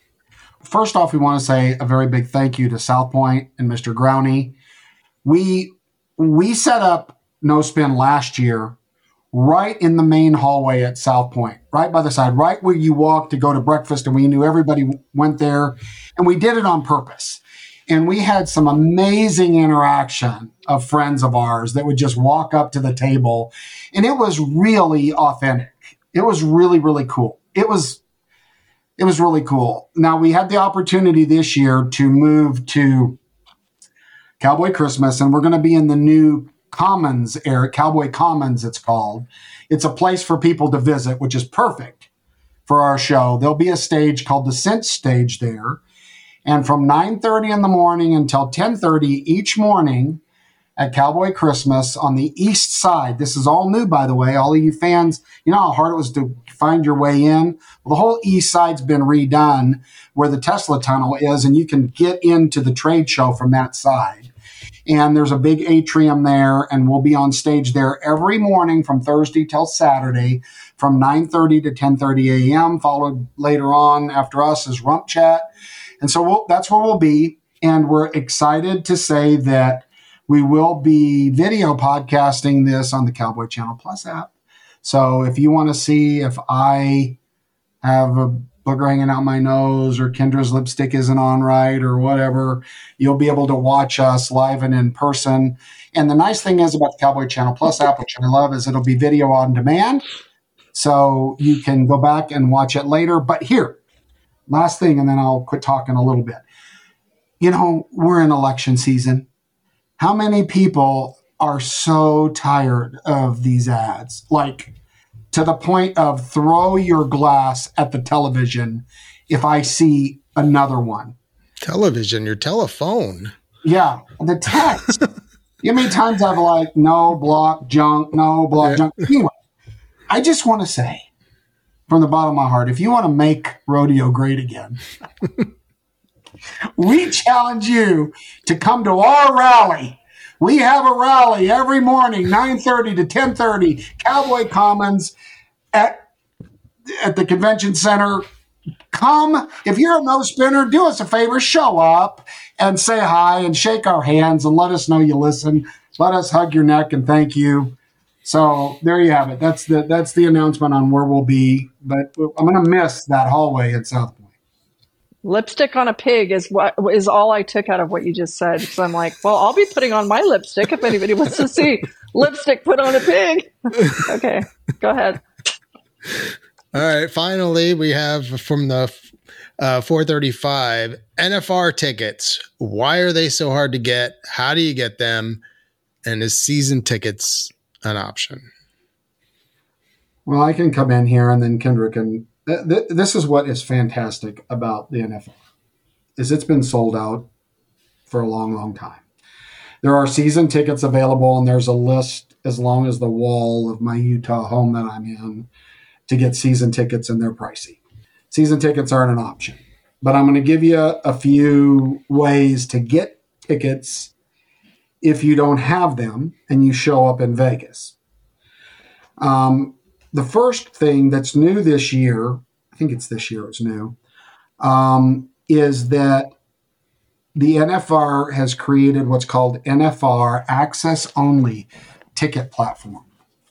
First off, we want to say a very big thank you to South Point and Mister Growney. We we set up No Spin last year right in the main hallway at South Point, right by the side, right where you walk to go to breakfast. And we knew everybody went there, and we did it on purpose. And we had some amazing interaction of friends of ours that would just walk up to the table. And it was really authentic. It was really, really cool. It was, it was really cool. Now, we had the opportunity this year to move to Cowboy Christmas, and we're going to be in the new Commons area, Cowboy Commons, it's called. It's a place for people to visit, which is perfect for our show. There'll be a stage called the Scent Stage there. And from nine thirty in the morning until ten thirty each morning at Cowboy Christmas on the east side. This is all new, by the way. All of you fans, you know how hard it was to find your way in? Well, the whole east side's been redone where the Tesla tunnel is, and you can get into the trade show from that side. And there's a big atrium there, and we'll be on stage there every morning from Thursday till Saturday from nine thirty to ten thirty a.m., followed later on after us is Rump Chat. And so we'll, that's where we'll be. And we're excited to say that we will be video podcasting this on the Cowboy Channel Plus app. So if you want to see if I have a booger hanging out my nose or Kendra's lipstick isn't on right or whatever, you'll be able to watch us live and in person. And the nice thing is about the Cowboy Channel Plus app, which I love, is it'll be video on demand. So you can go back and watch it later. But here, last thing, and then I'll quit talking a little bit. You know, we're in election season. How many people are so tired of these ads? Like, to the point of throw your glass at the television if I see another one. Television, your telephone. Yeah, the text. You know how many times I've like, no, block, junk, no, block, yeah. junk. Anyway, I just want to say, from the bottom of my heart, if you want to make rodeo great again, we challenge you to come to our rally. We have a rally every morning, nine thirty to ten thirty, Cowboy Commons at, at the convention center. Come. If you're a no spinner, do us a favor, show up and say hi and shake our hands and let us know you listen. Let us hug your neck and thank you. So there you have it. That's the that's the announcement on where we'll be. But I'm going to miss that hallway at South Point. Lipstick on a pig is what is all I took out of what you just said. So I'm like, well, I'll be putting on my lipstick if anybody wants to see lipstick put on a pig. Okay, go ahead. All right. Finally, we have from the uh, four thirty-five N F R tickets. Why are they so hard to get? How do you get them? And is season tickets an option? Well, I can come in here and then Kendra can. Th- th- this is what is fantastic about the N F R, is it's been sold out for a long, long time. There are season tickets available, and there's a list as long as the wall of my Utah home that I'm in to get season tickets, and they're pricey. Season tickets aren't an option, but I'm going to give you a, a few ways to get tickets if you don't have them and you show up in Vegas. Um, the first thing that's new this year, I think it's this year it's new, um, is that the N F R has created what's called N F R Access Only Ticket Platform.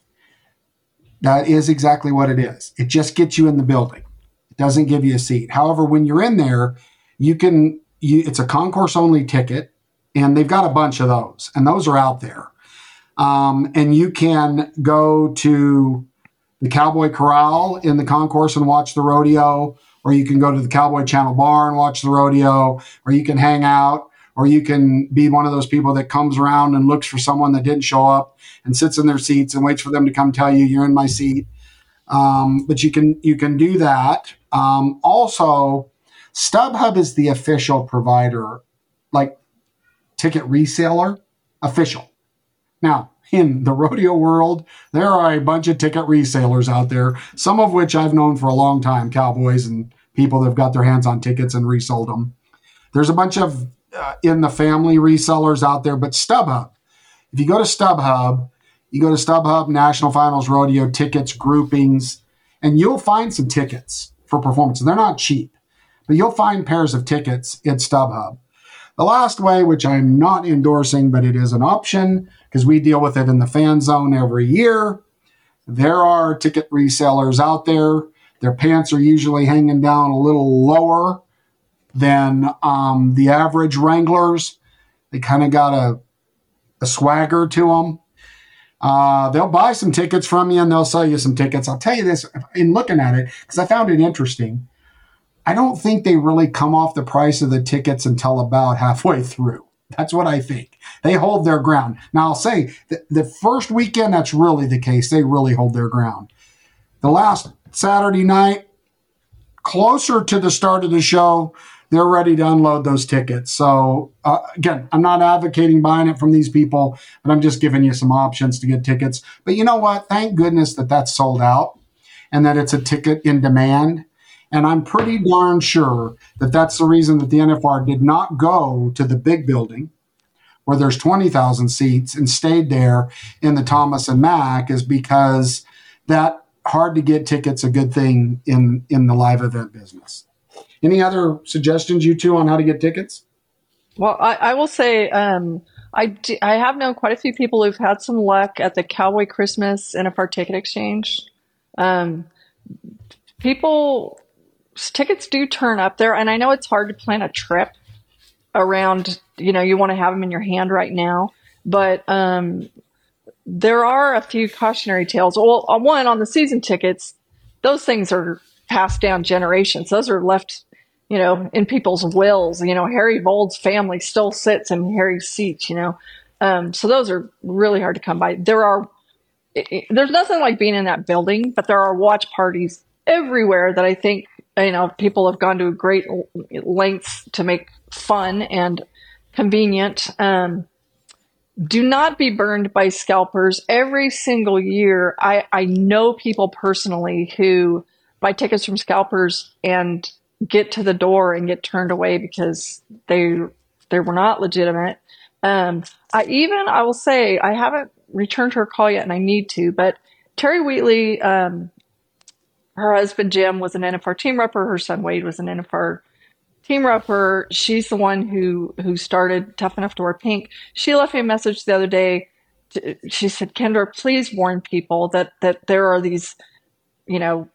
That is exactly what it is. It just gets you in the building. It doesn't give you a seat. However, when you're in there, you can, you, it's a concourse only ticket, and they've got a bunch of those, and those are out there. Um, and you can go to the Cowboy Corral in the concourse and watch the rodeo, or you can go to the Cowboy Channel Bar and watch the rodeo, or you can hang out, or you can be one of those people that comes around and looks for someone that didn't show up and sits in their seats and waits for them to come tell you you're in my seat. Um, but you can you can do that. Um, also, StubHub is the official provider, like ticket reseller, official. Now, in the rodeo world, there are a bunch of ticket resellers out there, some of which I've known for a long time, cowboys and people that have got their hands on tickets and resold them. There's a bunch of uh, in the family resellers out there, but StubHub, if you go to StubHub, you go to StubHub, National Finals Rodeo tickets, groupings, and you'll find some tickets for performance. They're not cheap, but you'll find pairs of tickets at StubHub. The last way, which I'm not endorsing, but it is an option because we deal with it in the fan zone every year, there are ticket resellers out there. Their pants are usually hanging down a little lower than um, the average Wranglers. They kind of got a, a swagger to them. Uh, they'll buy some tickets from you and they'll sell you some tickets. I'll tell you this, in looking at it, because I found it interesting, I don't think they really come off the price of the tickets until about halfway through. That's what I think. They hold their ground. Now, I'll say the, the first weekend, that's really the case. They really hold their ground. The last Saturday night, closer to the start of the show, they're ready to unload those tickets. So, uh, again, I'm not advocating buying it from these people, but I'm just giving you some options to get tickets. But you know what? Thank goodness that that's sold out and that it's a ticket in demand. And I'm pretty darn sure that that's the reason that the N F R did not go to the big building where there's twenty thousand seats and stayed there in the Thomas and Mack, is because that hard to get tickets a good thing in, in the live event business. Any other suggestions, you two, on how to get tickets? Well, I, I will say um, I, do, I have known quite a few people who've had some luck at the Cowboy Christmas N F R Ticket Exchange. Um, people, tickets do turn up there, and I know it's hard to plan a trip around, you know, you want to have them in your hand right now, but um, there are a few cautionary tales. Well, one, on the season tickets, those things are passed down generations. Those are left, you know, in people's wills. You know, Harry Vold's family still sits in Harry's seats, you know. Um, so those are really hard to come by. There are, it, it, there's nothing like being in that building, but there are watch parties everywhere that I think, you know, people have gone to great lengths to make fun and convenient. Um, do not be burned by scalpers. Every single year, I, I know people personally who buy tickets from scalpers and get to the door and get turned away because they they were not legitimate. Um, I even, I will say, I haven't returned her call yet, and I need to, but Terry Wheatley, um, her husband Jim was an N F R team repper. Her son Wade was an N F R team repper. She's the one who who started Tough Enough to Wear Pink. She left me a message the other day. To, she said, Kendra, please warn people that that there are these, you know,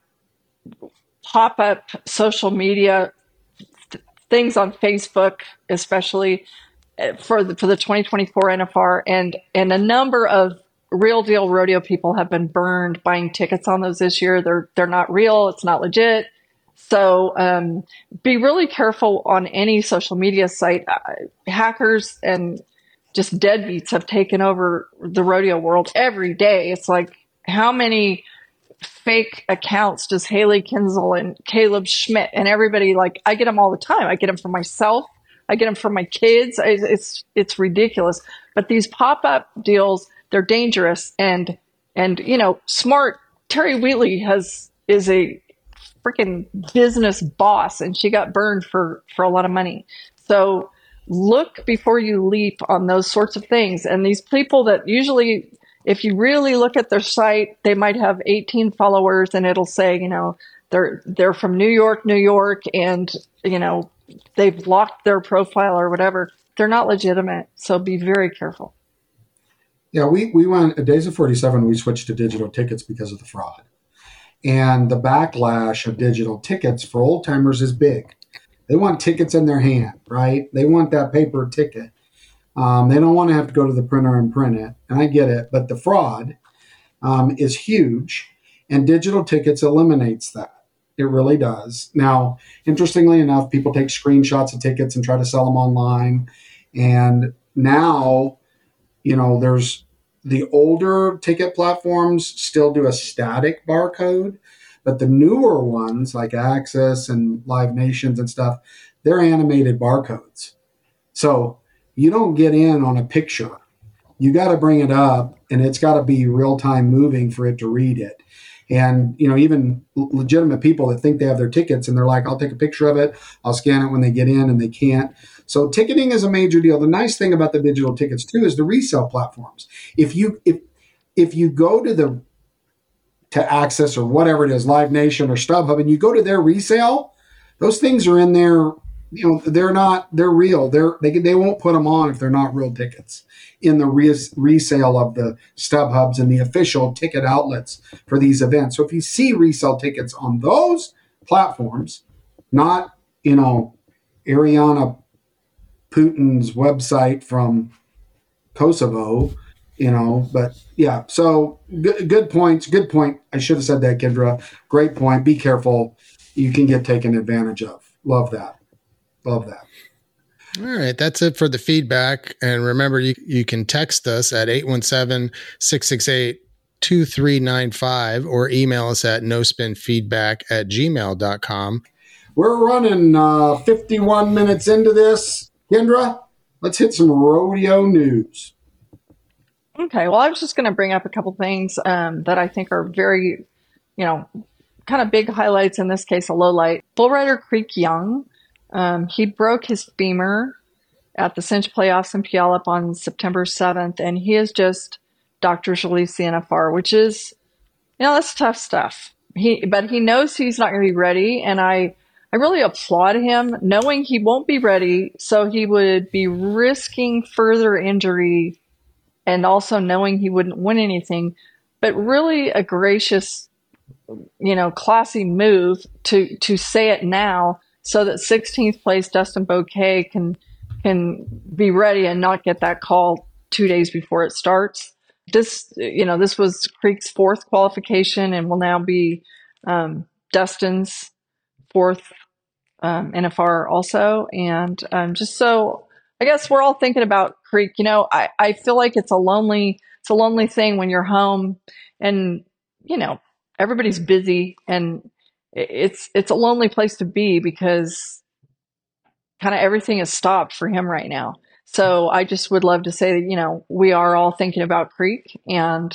pop-up social media th- things on Facebook, especially for the for the twenty twenty-four N F R, and and a number of real deal rodeo people have been burned buying tickets on those this year. They're they're not real. It's not legit. So um, be really careful on any social media site. Uh, hackers and just deadbeats have taken over the rodeo world every day. It's like, how many fake accounts does Haley Kinzel and Caleb Schmidt and everybody, like, I get them all the time. I get them for myself. I get them for my kids. It's it's ridiculous. But these pop-up deals, they're dangerous. And, and you know, smart. Terry Wheatley has is a freaking business boss, and she got burned for, for a lot of money. So look before you leap on those sorts of things. And these people that usually, if you really look at their site, they might have eighteen followers, and it'll say, you know, they're they're from New York, New York, and, you know, they've locked their profile or whatever. They're not legitimate, so be very careful. Yeah, we, we went, at Days of forty-seven, we switched to digital tickets because of the fraud. And the backlash of digital tickets for old timers is big. They want tickets in their hand, right? They want that paper ticket. Um, they don't want to have to go to the printer and print it. And I get it. But the fraud um, is huge. And digital tickets eliminates that. It really does. Now, interestingly enough, people take screenshots of tickets and try to sell them online. And now, you know, there's the older ticket platforms still do a static barcode, but the newer ones like Access and Live Nations and stuff, they're animated barcodes. So you don't get in on a picture. You got to bring it up, and it's got to be real-time moving for it to read it. And, you know, even legitimate people that think they have their tickets and they're like, I'll take a picture of it, I'll scan it when they get in, and they can't. So ticketing is a major deal. The nice thing about the digital tickets too is the resale platforms. If you if if you go to the to Access or whatever it is, Live Nation or StubHub, and you go to their resale, those things are in there you know, they're not, they're real. They're, they, they won't put them on if they're not real tickets in the res- resale of the StubHubs and the official ticket outlets for these events. So if you see resale tickets on those platforms, not, you know, Ariana Putin's website from Kosovo, you know, but yeah, so good, good points. Good point. I should have said that, Kendra. Great point. Be careful. You can get taken advantage of. Love that. Love that. All right. That's it for the feedback. And remember, you, you can text us at eight one seven, six six eight, two three nine five or email us at nospinfeedback at gmail dot com. We're running uh, fifty-one minutes into this. Kendra, let's hit some rodeo news. Okay. Well, I was just going to bring up a couple things um, that I think are very, you know, kind of big highlights, in this case, a low light. Bull Rider Creek Young. Um, he broke his femur at the Cinch Playoffs in Puyallup on September seventh, and he is just doctors release the N F R, which is, you know, that's tough stuff. He, but he knows he's not going to be ready, and I, I really applaud him, knowing he won't be ready, so he would be risking further injury, and also knowing he wouldn't win anything, but really a gracious, you know, classy move to to say it now, so that sixteenth place Dustin Bouquet can can be ready and not get that call two days before it starts. This, you know, this was Creek's fourth qualification and will now be um, Dustin's fourth um, N F R also. And um, just so, I guess we're all thinking about Creek. You know, I, I feel like it's a lonely, it's a lonely thing when you're home and, you know, everybody's busy, and it's it's a lonely place to be because kind of everything is stopped for him right now. So I just would love to say that, you know, we are all thinking about Creek, and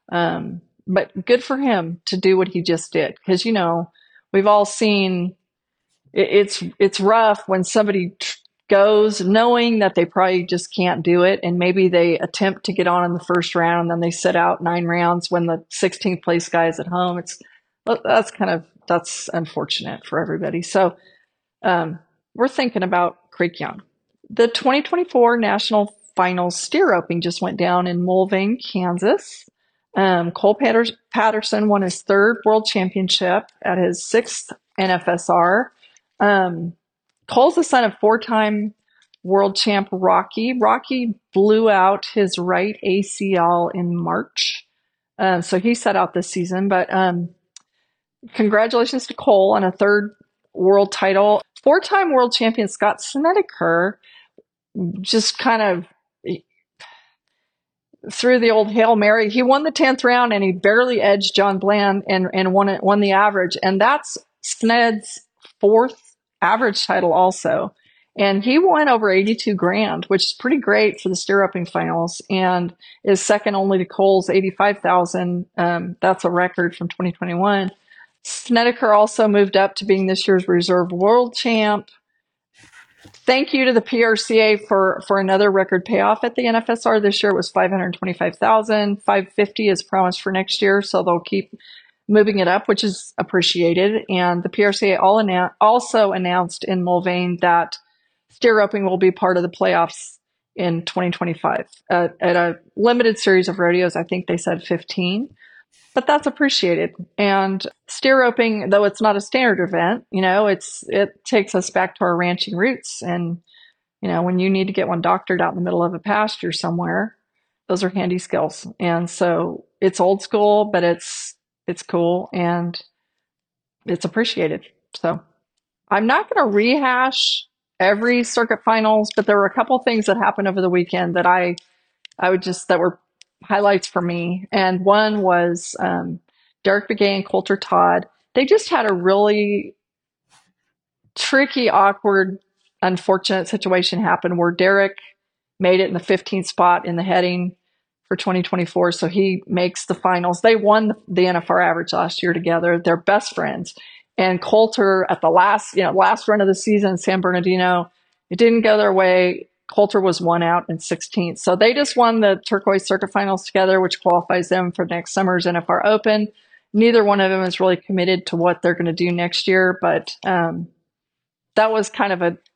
um, but good for him to do what he just did, because, you know, we've all seen it, it's it's rough when somebody tr- goes knowing that they probably just can't do it, and maybe they attempt to get on in the first round and then they sit out nine rounds when the sixteenth place guy is at home. It's that's kind of that's unfortunate for everybody. So um, we're thinking about Creek Young. The twenty twenty-four National Finals steer roping just went down in Mulvane, Kansas. Um, Cole Patters- Patterson won his third world championship at his sixth N F S R. Um, Cole's the son of four-time world champ Rocky. Rocky blew out his right A C L in March. Um, so he set out this season. But um, congratulations to Cole on a third world title. Four-time world champion Scott Snedeker just kind of threw the old Hail Mary. He won the tenth round and he barely edged John Bland and, and won it, won the average. And that's Sned's fourth average title also. And he won over eighty-two grand, which is pretty great for the steer roping finals, and is second only to Cole's eighty-five thousand. Um, that's a record from twenty twenty-one. Snedeker also moved up to being this year's reserve world champ. Thank you to the P R C A for, for another record payoff at the N F S R. This year it was five hundred twenty-five thousand. five hundred fifty is promised for next year, so they'll keep moving it up, which is appreciated. And the P R C A all annou- also announced in Mulvane that steer roping will be part of the playoffs in twenty twenty-five uh, at a limited series of rodeos. I think they said fifteen. But that's appreciated. And steer roping, though it's not a standard event, you know, it's it takes us back to our ranching roots. And, you know, when you need to get one doctored out in the middle of a pasture somewhere, those are handy skills. And so it's old school, but it's it's cool and it's appreciated. So I'm not going to rehash every circuit finals, but there were a couple things that happened over the weekend that I I would just that were highlights for me. And one was um, Derek Begay and Coulter Todd. They just had a really tricky, awkward, unfortunate situation happen where Derek made it in the fifteenth spot in the heading for twenty twenty-four. So he makes the finals. They won the N F R average last year together. They're best friends. And Coulter at the last, you know, last run of the season, San Bernardino, it didn't go their way. Coulter was one out in sixteenth. So they just won the Turquoise Circuit Finals together, which qualifies them for next summer's N F R Open. Neither one of them is really committed to what they're going to do next year, but um, that was kind of a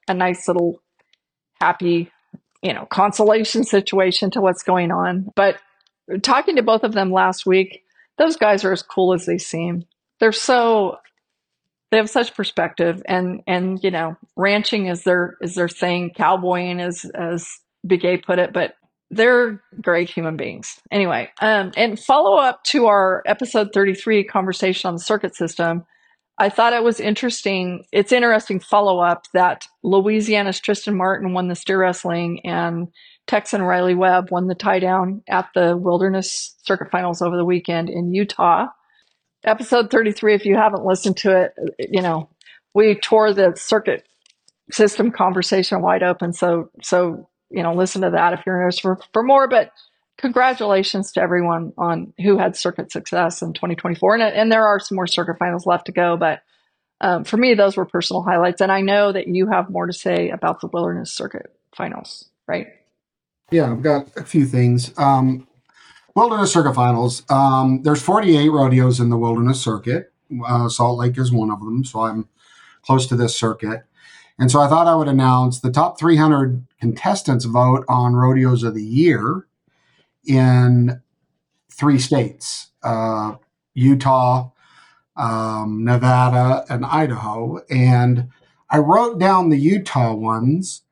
a nice little happy, you know, consolation situation to what's going on. But talking to both of them last week, those guys are as cool as they seem. They're so, they have such perspective, and, and, you know, ranching is their, is their thing, cowboying, as, as Big A put it, but they're great human beings. Anyway, um, and follow up to our episode thirty-three conversation on the circuit system. I thought it was interesting. It's interesting follow up that Louisiana's Tristan Martin won the steer wrestling, and Texan Riley Webb won the tie down at the Wilderness Circuit Finals over the weekend in Utah. Episode thirty-three, if you haven't listened to it, you know, we tore the circuit system conversation wide open. So, so, you know, listen to that if you're interested for, for more. But congratulations to everyone on who had circuit success in twenty twenty-four. And, and there are some more circuit finals left to go. But um, for me, those were personal highlights. And I know that you have more to say about the Wilderness Circuit Finals, right? Yeah, I've got a few things. Um, Wilderness Circuit Finals. Um, there's forty-eight rodeos in the Wilderness Circuit. Uh, Salt Lake is one of them, so I'm close to this circuit. And so I thought I would announce the top three hundred contestants vote on Rodeos of the Year in three states, uh, Utah, um, Nevada, and Idaho. And I wrote down the Utah ones.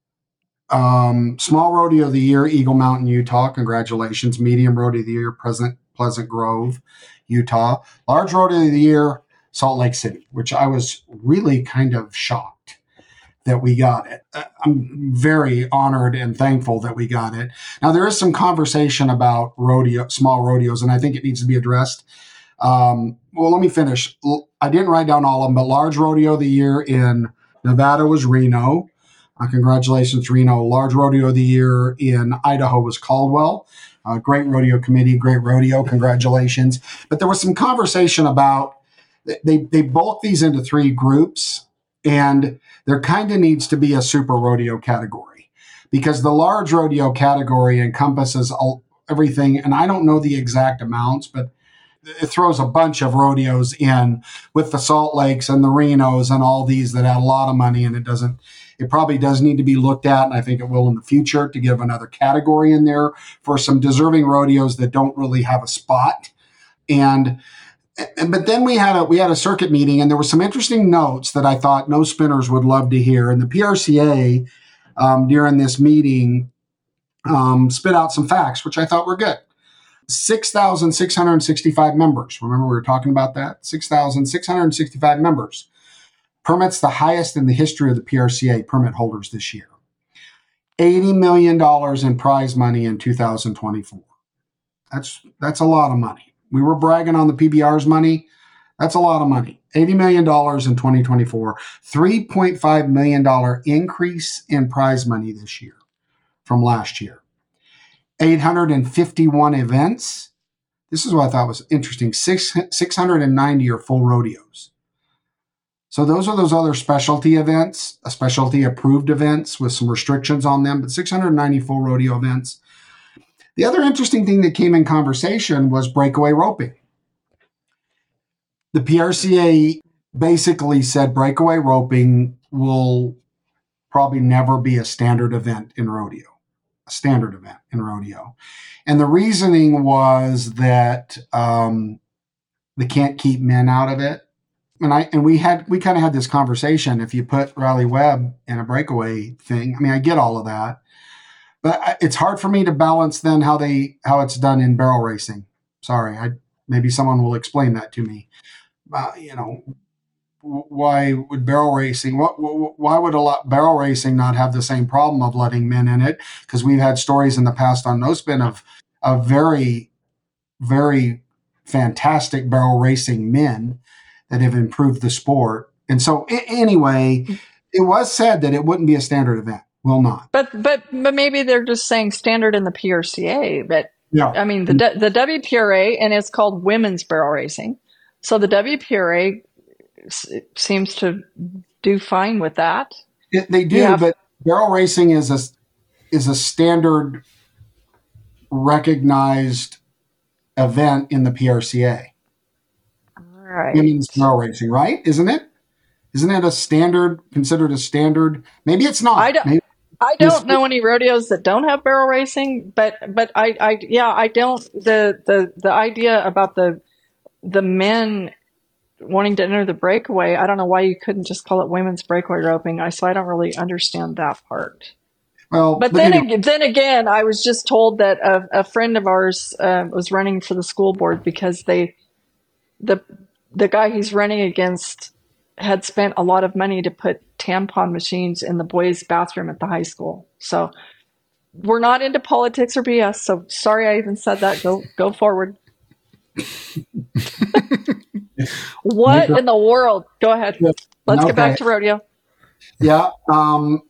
Um, Small Rodeo of the Year, Eagle Mountain, Utah. Congratulations. Medium Rodeo of the Year, Pleasant, Pleasant Grove, Utah. Large Rodeo of the Year, Salt Lake City, which I was really kind of shocked that we got it. I'm very honored and thankful that we got it. Now, there is some conversation about rodeo, small rodeos, and I think it needs to be addressed. Um, well, let me finish. I didn't write down all of them, but Large Rodeo of the Year in Nevada was Reno. Uh, congratulations, Reno. Large Rodeo of the Year in Idaho was Caldwell. Uh, great rodeo committee, great rodeo. Congratulations. But there was some conversation about, they, they bulk these into three groups, and there kind of needs to be a super rodeo category, because the large rodeo category encompasses all, everything. And I don't know the exact amounts, but it throws a bunch of rodeos in with the Salt Lakes and the Renos and all these that add a lot of money. And it doesn't, it probably does need to be looked at. And I think it will in the future, to give another category in there for some deserving rodeos that don't really have a spot. And But then we had a we had a circuit meeting, and there were some interesting notes that I thought no spinners would love to hear. And the P R C A um, during this meeting um, spit out some facts, which I thought were good. six thousand six hundred sixty-five members. Remember, we were talking about that? six thousand six hundred sixty-five members. Permits the highest in the history of the P R C A permit holders this year. eighty million dollars in prize money in two thousand twenty-four. That's that's a lot of money. We were bragging on the P B R's money. That's a lot of money. eighty million dollars in twenty twenty-four. three point five million dollars increase in prize money this year from last year. eight hundred fifty-one events. This is what I thought was interesting. Six, six hundred ninety are full rodeos. So those are those other specialty events, a specialty approved events with some restrictions on them, but six hundred ninety full rodeo events. The other interesting thing that came in conversation was breakaway roping. The P R C A basically said breakaway roping will probably never be a standard event in rodeo, a standard event in rodeo. And the reasoning was that um, they can't keep men out of it. And I and we had we kind of had this conversation. If you put Riley Webb in a breakaway thing, I mean, I get all of that. But it's hard for me to balance then how they how it's done in barrel racing. Sorry, I maybe someone will explain that to me. Uh, you know, why would barrel racing? What why would a lot barrel racing not have the same problem of letting men in it? Because we've had stories in the past on No Spin of of very very fantastic barrel racing men that have improved the sport. And so anyway, it was said that it wouldn't be a standard event. Will not. But but but maybe they're just saying standard in the P R C A. But yeah, I mean the the W P R A, and it's called Women's Barrel Racing. So the W P R A seems to do fine with that. It, they do, have, but barrel racing is a is a standard recognized event in the P R C A. All right. Women's barrel racing, right? Isn't it? Isn't it a standard, considered a standard? Maybe it's not. I don't, Maybe I don't know any rodeos that don't have barrel racing, but but I, I yeah, I don't the the the idea about the the men wanting to enter the breakaway, I don't know why you couldn't just call it women's breakaway roping. I so I don't really understand that part. Well, but, but then anyway. ag- then again, I was just told that a, a friend of ours uh, was running for the school board because they the the guy he's running against had spent a lot of money to put tampon machines in the boys' bathroom at the high school. So we're not into politics or B S. So sorry I even said that. Go go forward. What in the world? Go ahead. Let's okay. get back to rodeo. Yeah. Um,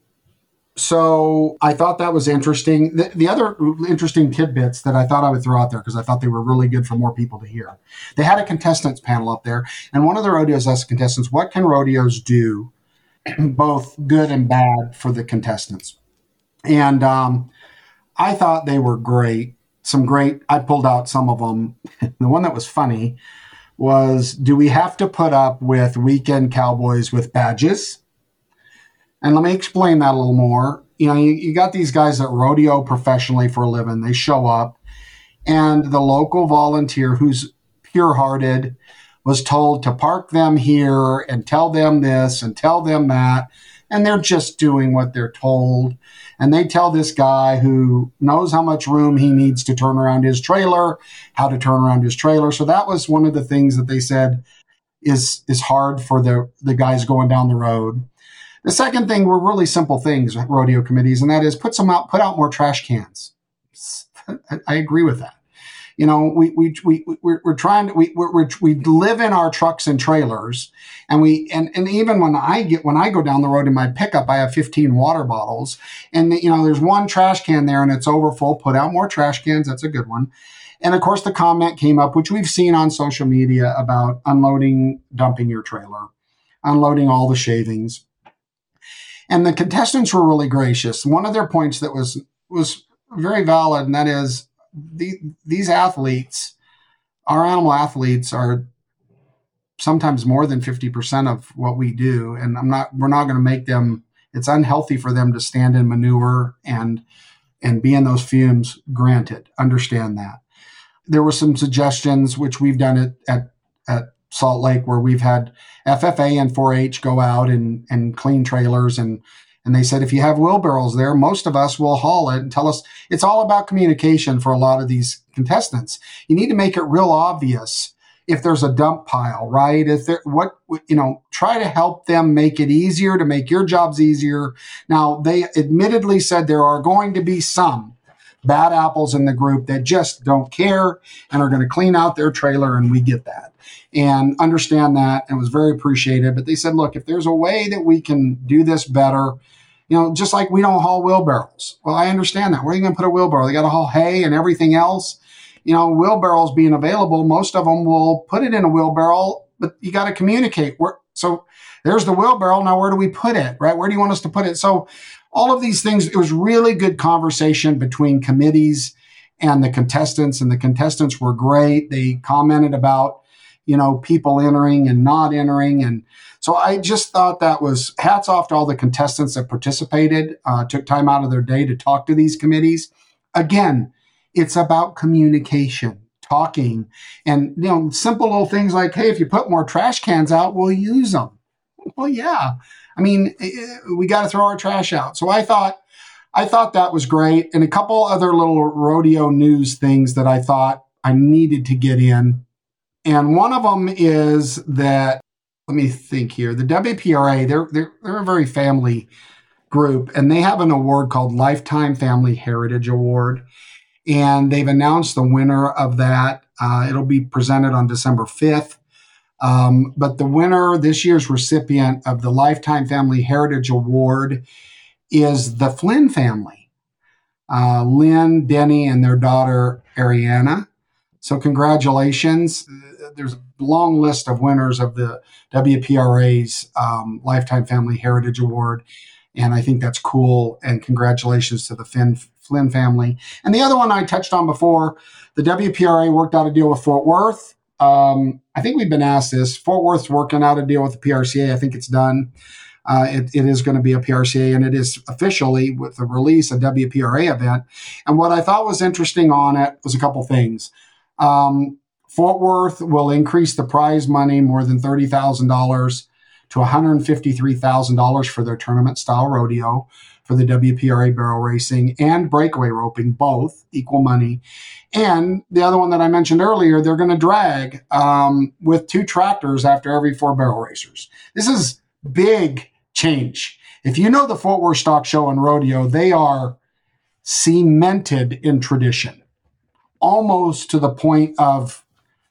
so I thought that was interesting. The, the other interesting tidbits that I thought I would throw out there, because I thought they were really good for more people to hear. They had a contestants panel up there, and one of the rodeos asked the contestants, what can rodeos do, both good and bad, for the contestants? And um, I thought they were great. Some great, I pulled out some of them. The one that was funny was, do we have to put up with weekend cowboys with badges? And let me explain that a little more. You know, you, you got these guys that rodeo professionally for a living. They show up, and the local volunteer who's pure-hearted was told to park them here and tell them this and tell them that, and they're just doing what they're told. And they tell this guy who knows how much room he needs to turn around his trailer, how to turn around his trailer. So that was one of the things that they said is, is hard for the, the guys going down the road. The second thing were really simple things, rodeo committees, and that is put some out, put out more trash cans. I agree with that. You know, we we we we're, we're trying to we we're, we're, we live in our trucks and trailers, and we and and even when I get when I go down the road in my pickup, I have fifteen water bottles, and you know, there's one trash can there and it's over full. Put out more trash cans. That's a good one. And of course, the comment came up, which we've seen on social media, about unloading, dumping your trailer, unloading all the shavings. And the contestants were really gracious. One of their points that was was very valid, and that is the, these athletes, our animal athletes, are sometimes more than fifty percent of what we do. And I'm not, we're not going to make them, it's unhealthy for them to stand in manure and and be in those fumes. Granted, understand that. There were some suggestions, which we've done it at, at Salt Lake, where we've had F F A and four H go out and, and clean trailers. And, and they said, if you have wheelbarrows there, most of us will haul it and tell us. It's all about communication for a lot of these contestants. You need to make it real obvious if there's a dump pile, right? If there, what, you know, try to help them make it easier, to make your jobs easier. Now, they admittedly said there are going to be some bad apples in the group that just don't care and are going to clean out their trailer, and we get that and understand that, and it was very appreciated. But they said, look, if there's a way that we can do this better, you know, just like we don't haul wheelbarrows. Well, I understand that. Where are you going to put a wheelbarrow? They got to haul hay and everything else. You know, wheelbarrows being available, most of them will put it in a wheelbarrow, but you got to communicate. Where, so there's the wheelbarrow. Now, where do we put it, right? Where do you want us to put it? So all of these things, it was really good conversation between committees and the contestants, and the contestants were great. They commented about, you know, people entering and not entering. And so I just thought that was hats off to all the contestants that participated, uh, took time out of their day to talk to these committees. Again, it's about communication, talking, and, you know, simple little things like, hey, if you put more trash cans out, we'll use them. Well, yeah. I mean, we got to throw our trash out. So I thought, I thought that was great. And a couple other little rodeo news things that I thought I needed to get in. And one of them is that, let me think here, the W P R A, they're, they're, they're a very family group, and they have an award called Lifetime Family Heritage Award. And they've announced the winner of that. Uh, it'll be presented on December fifth. Um, but the winner, this year's recipient of the Lifetime Family Heritage Award, is the Flynn family, uh, Lynn, Denny, and their daughter, Ariana. So congratulations. There's a long list of winners of the W P R A's um, Lifetime Family Heritage Award. And I think that's cool. And congratulations to the Finn, Flynn family. And the other one I touched on before, the W P R A worked out a deal with Fort Worth. Um, I think we've been asked this. Fort Worth's working out a deal with the P R C A. I think it's done. Uh, it, it is going to be a P R C A, and it is officially, with the release, a W P R A event. And what I thought was interesting on it was a couple things. Um, Fort Worth will increase the prize money more than thirty thousand dollars to one hundred fifty-three thousand dollars for their tournament-style rodeo, for the W P R A barrel racing and breakaway roping, both equal money. And the other one that I mentioned earlier, they're going to drag um, with two tractors after every four barrel racers. This is big change. If you know the Fort Worth Stock Show and Rodeo, they are cemented in tradition, almost to the point of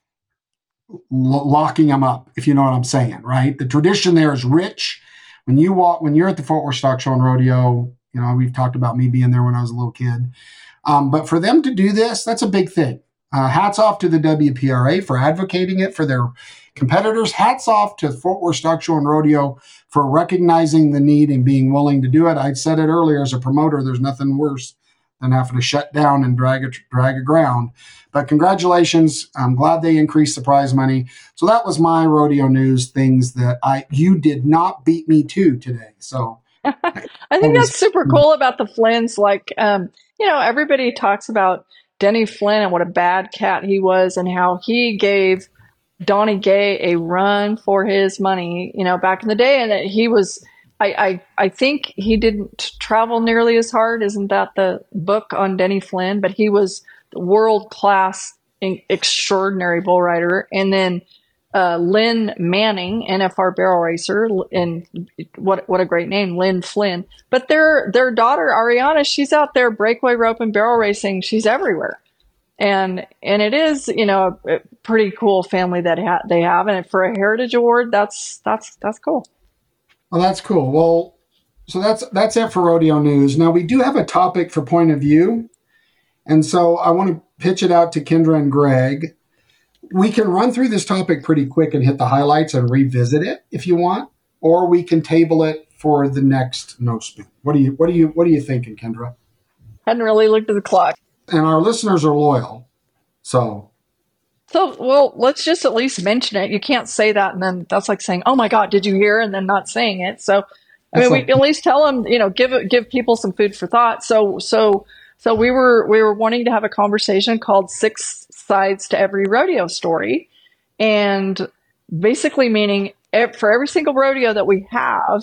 locking them up, if you know what I'm saying, right? The tradition there is rich. When you walk, when you're at the Fort Worth Stock Show and Rodeo, you know, we've talked about me being there when I was a little kid. Um, but for them to do this, that's a big thing. Uh, hats off to the W P R A for advocating it for their competitors. Hats off to Fort Worth Stock Show and Rodeo for recognizing the need and being willing to do it. I said it earlier, as a promoter, there's nothing worse than having to shut down and drag a, drag a ground. But congratulations. I'm glad they increased the prize money. So that was my rodeo news, things that I you did not beat me to today. So I think that's super cool about the Flynns. Like, um, you know, everybody talks about Denny Flynn and what a bad cat he was and how he gave Donnie Gay a run for his money, you know, back in the day. And that he was, I, I, I think he didn't travel nearly as hard. Isn't that the book on Denny Flynn? But he was the world-class, extraordinary bull rider. And then uh, Lynn Manning, N F R barrel racer, and what what a great name, Lynn Flynn. But their their daughter Ariana, she's out there breakaway rope and barrel racing. She's everywhere, and and it is, you know, a pretty cool family that ha- they have. And for a heritage award, that's that's that's cool. Well, that's cool. Well, so that's that's it for rodeo news. Now we do have a topic for point of view, and so I want to pitch it out to Kendra and Greg. We can run through this topic pretty quick and hit the highlights and revisit it if you want, or we can table it for the next No Spin. What do you what do you what are you thinking, Kendra? Hadn't really looked at the clock. And our listeners are loyal, so. So, well, let's just at least mention it. You can't say that, and then that's like saying, "Oh my God, did you hear?" and then not saying it. So, I mean, like, we at least tell them, you know, give give people some food for thought. So, so. So we were we were wanting to have a conversation called Six Sides to Every Rodeo Story, and basically meaning for every single rodeo that we have,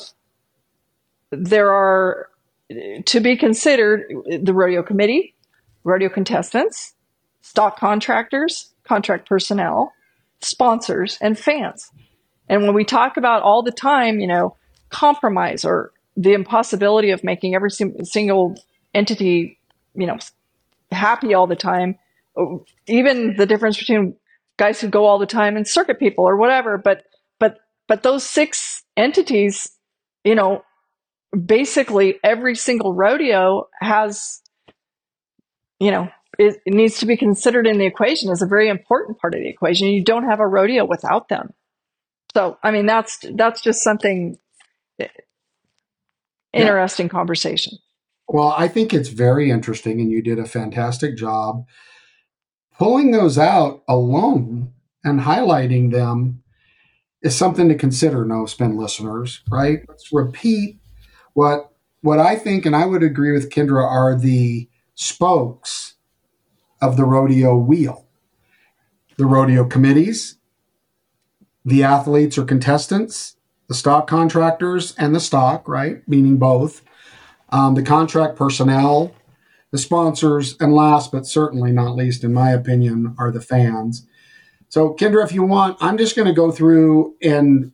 there are to be considered the rodeo committee, rodeo contestants, stock contractors, contract personnel, sponsors, and fans. And when we talk about all the time, you know, compromise or the impossibility of making every single entity, you know, happy all the time, even the difference between guys who go all the time and circuit people or whatever. But, but, but those six entities, you know, basically every single rodeo has, you know, it, it needs to be considered in the equation as a very important part of the equation. You don't have a rodeo without them. So, I mean, that's, that's just something interesting yeah. conversation. Well, I think it's very interesting, and you did a fantastic job pulling those out alone and highlighting them is something to consider, No Spin listeners, right? Let's repeat what what I think, and I would agree with Kendra, are the spokes of the rodeo wheel. The rodeo committees, the athletes or contestants, the stock contractors, and the stock, right? Meaning both. Um, the contract personnel, the sponsors, and last but certainly not least, in my opinion, are the fans. So, Kendra, if you want, I'm just going to go through and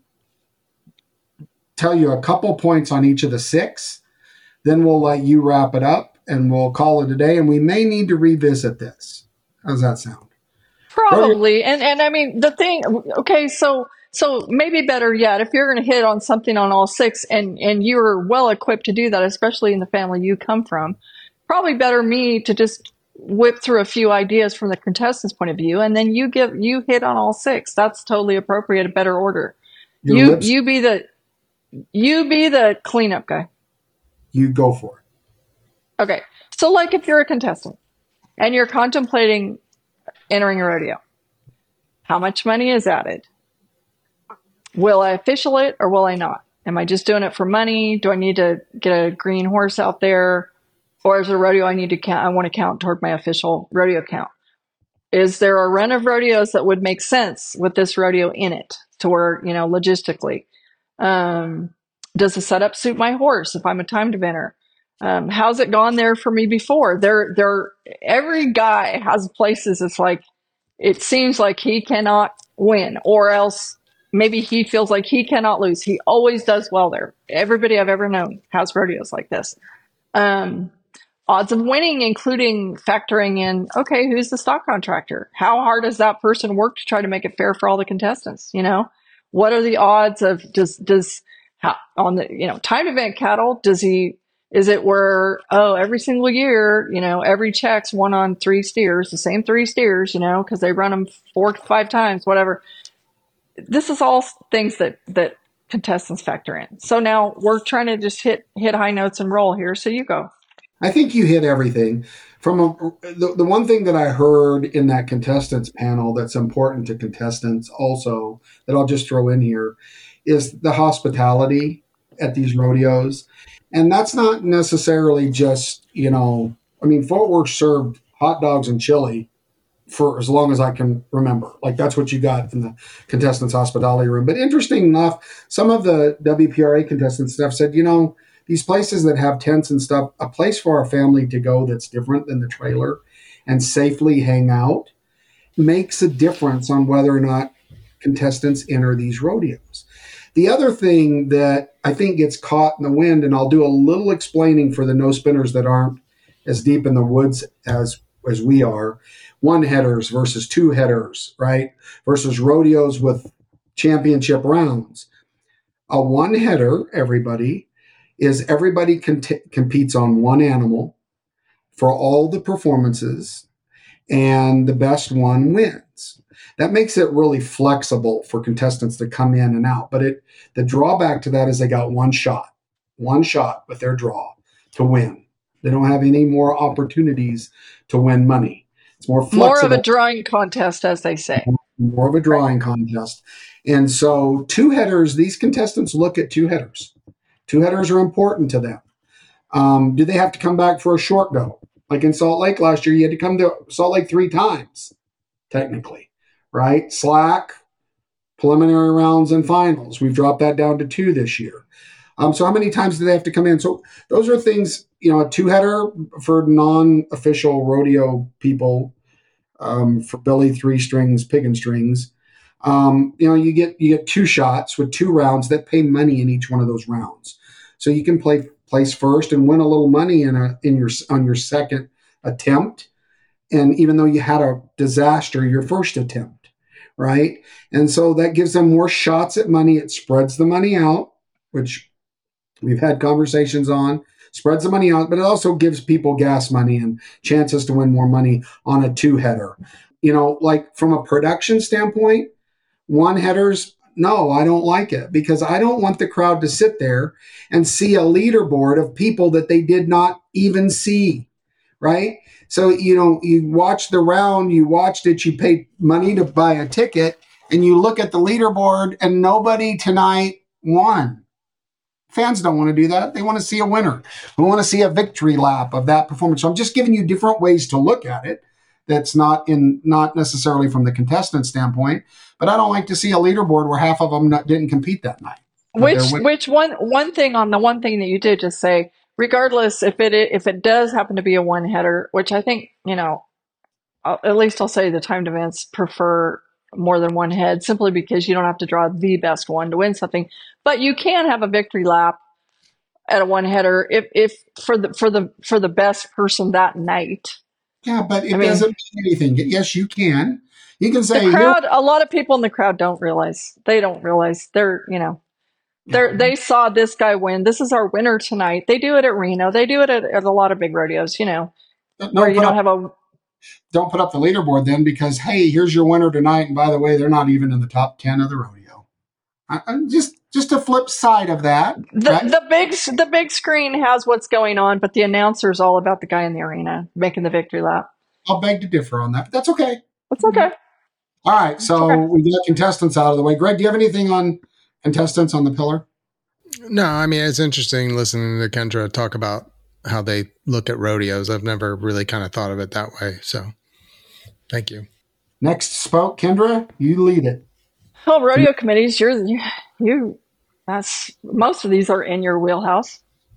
tell you a couple points on each of the six. Then we'll let you wrap it up, and we'll call it a day. And we may need to revisit this. How does that sound? Probably. And, and I mean, the thing, okay, so... So maybe better yet, if you're going to hit on something on all six and, and you're well equipped to do that, especially in the family you come from, probably better me to just whip through a few ideas from the contestant's point of view, and then you give you hit on all six. That's totally appropriate, a better order. Your you lips. you be the you be the cleanup guy. You go for it. Okay. So like if you're a contestant and you're contemplating entering a rodeo, How much money is added? Will I official it or will I not? Am I just doing it for money? Do I need to get a green horse out there? Or is it a rodeo I need to count? I want to count toward my official rodeo count. Is there a run of rodeos that would make sense with this rodeo in it to where, you know, logistically? Um, does the setup suit my horse if I'm a timed eventer? Um, how's it gone there for me before? There, there, every guy has places it's like, it seems like he cannot win, or else maybe he feels like he cannot lose. He always does well there. Everybody I've ever known has rodeos like this. Um, odds of winning, including factoring in, okay, who's the stock contractor? How hard does that person work to try to make it fair for all the contestants? You know, what are the odds of, does, does, how, on the, you know, timed event cattle, does he, is it where, oh, every single year, you know, every check's one on three steers, the same three steers, you know, because they run them four to five times, whatever. This is all things that, that contestants factor in. So now we're trying to just hit, hit high notes and roll here. So you go. I think you hit everything. From a, the, the one thing that I heard in that contestants panel that's important to contestants also, that I'll just throw in here, is the hospitality at these rodeos. And that's not necessarily just, you know, I mean, Fort Worth served hot dogs and chili for as long as I can remember. Like, that's what you got in the contestants' hospitality room. But interesting enough, some of the W P R A contestant stuff said, you know, these places that have tents and stuff, a place for a family to go that's different than the trailer and safely hang out makes a difference on whether or not contestants enter these rodeos. The other thing that I think gets caught in the wind, and I'll do a little explaining for the no spinners that aren't as deep in the woods as, as we are, one headers versus two headers, right? Versus rodeos with championship rounds. A one header, everybody, is everybody cont- competes on one animal for all the performances, and the best one wins. That makes it really flexible for contestants to come in and out. But it the drawback to that is they got one shot, one shot with their draw to win. They don't have any more opportunities to win money. It's more flexible. More of a drawing contest, as they say. More of a drawing contest. And so two headers, these contestants look at two headers. Two headers are important to them. Um, do they have to come back for a short go? Like in Salt Lake last year, you had to come to Salt Lake three times, technically. Right? Slack, preliminary rounds, and finals. We've dropped that down to two this year. Um, so how many times do they have to come in? So those are things, you know, a two-header for non-official rodeo people, um, for Billy three strings, pig and strings. Um, you know, you get you get two shots with two rounds that pay money in each one of those rounds. So you can play place first and win a little money in a in your on your second attempt. And even though you had a disaster your first attempt. Right? And so that gives them more shots at money. It spreads the money out, which we've had conversations on, spreads the money out, but it also gives people gas money and chances to win more money on a two-header. You know, like from a production standpoint, one-headers, no, I don't like it because I don't want the crowd to sit there and see a leaderboard of people that they did not even see, right? So, you know, you watch the round, you watched it, you paid money to buy a ticket, and you look at the leaderboard and nobody tonight won. Fans don't want to do that. They want to see a winner. We want to see a victory lap of that performance. So I'm just giving you different ways to look at it. That's not in not necessarily from the contestant standpoint, but I don't like to see a leaderboard where half of them not, didn't compete that night. Which which one one thing on the one thing that you did just say, regardless if it if it does happen to be a one header, which I think, you know, I'll, at least I'll say the timed events prefer more than one head simply because you don't have to draw the best one to win something, but you can have a victory lap at a one header if if for the for the for the best person that night. Yeah, but it I mean, doesn't mean anything. Yes, you can. You can say the crowd. A lot of people in the crowd don't realize. They don't realize they're you know. They they saw this guy win. This is our winner tonight. They do it at Reno. They do it at, at a lot of big rodeos, you know, don't where you don't up, have a. Don't put up the leaderboard then because, hey, here's your winner tonight. And by the way, they're not even in the top ten of the rodeo. I, I just just a flip side of that. The, right? the big the big screen has what's going on, but the announcer's all about the guy in the arena making the victory lap. I'll beg to differ on that, but that's okay. It's okay. All right, so we got contestants out of the way. Greg, do you have anything on contestants on the pillar? No, I mean, it's interesting listening to Kendra talk about how they look at rodeos. I've never really kind of thought of it that way. So thank you. Next spoke, Kendra, you lead it. Well, rodeo committees, you're, you, you, that's, most of these are in your wheelhouse.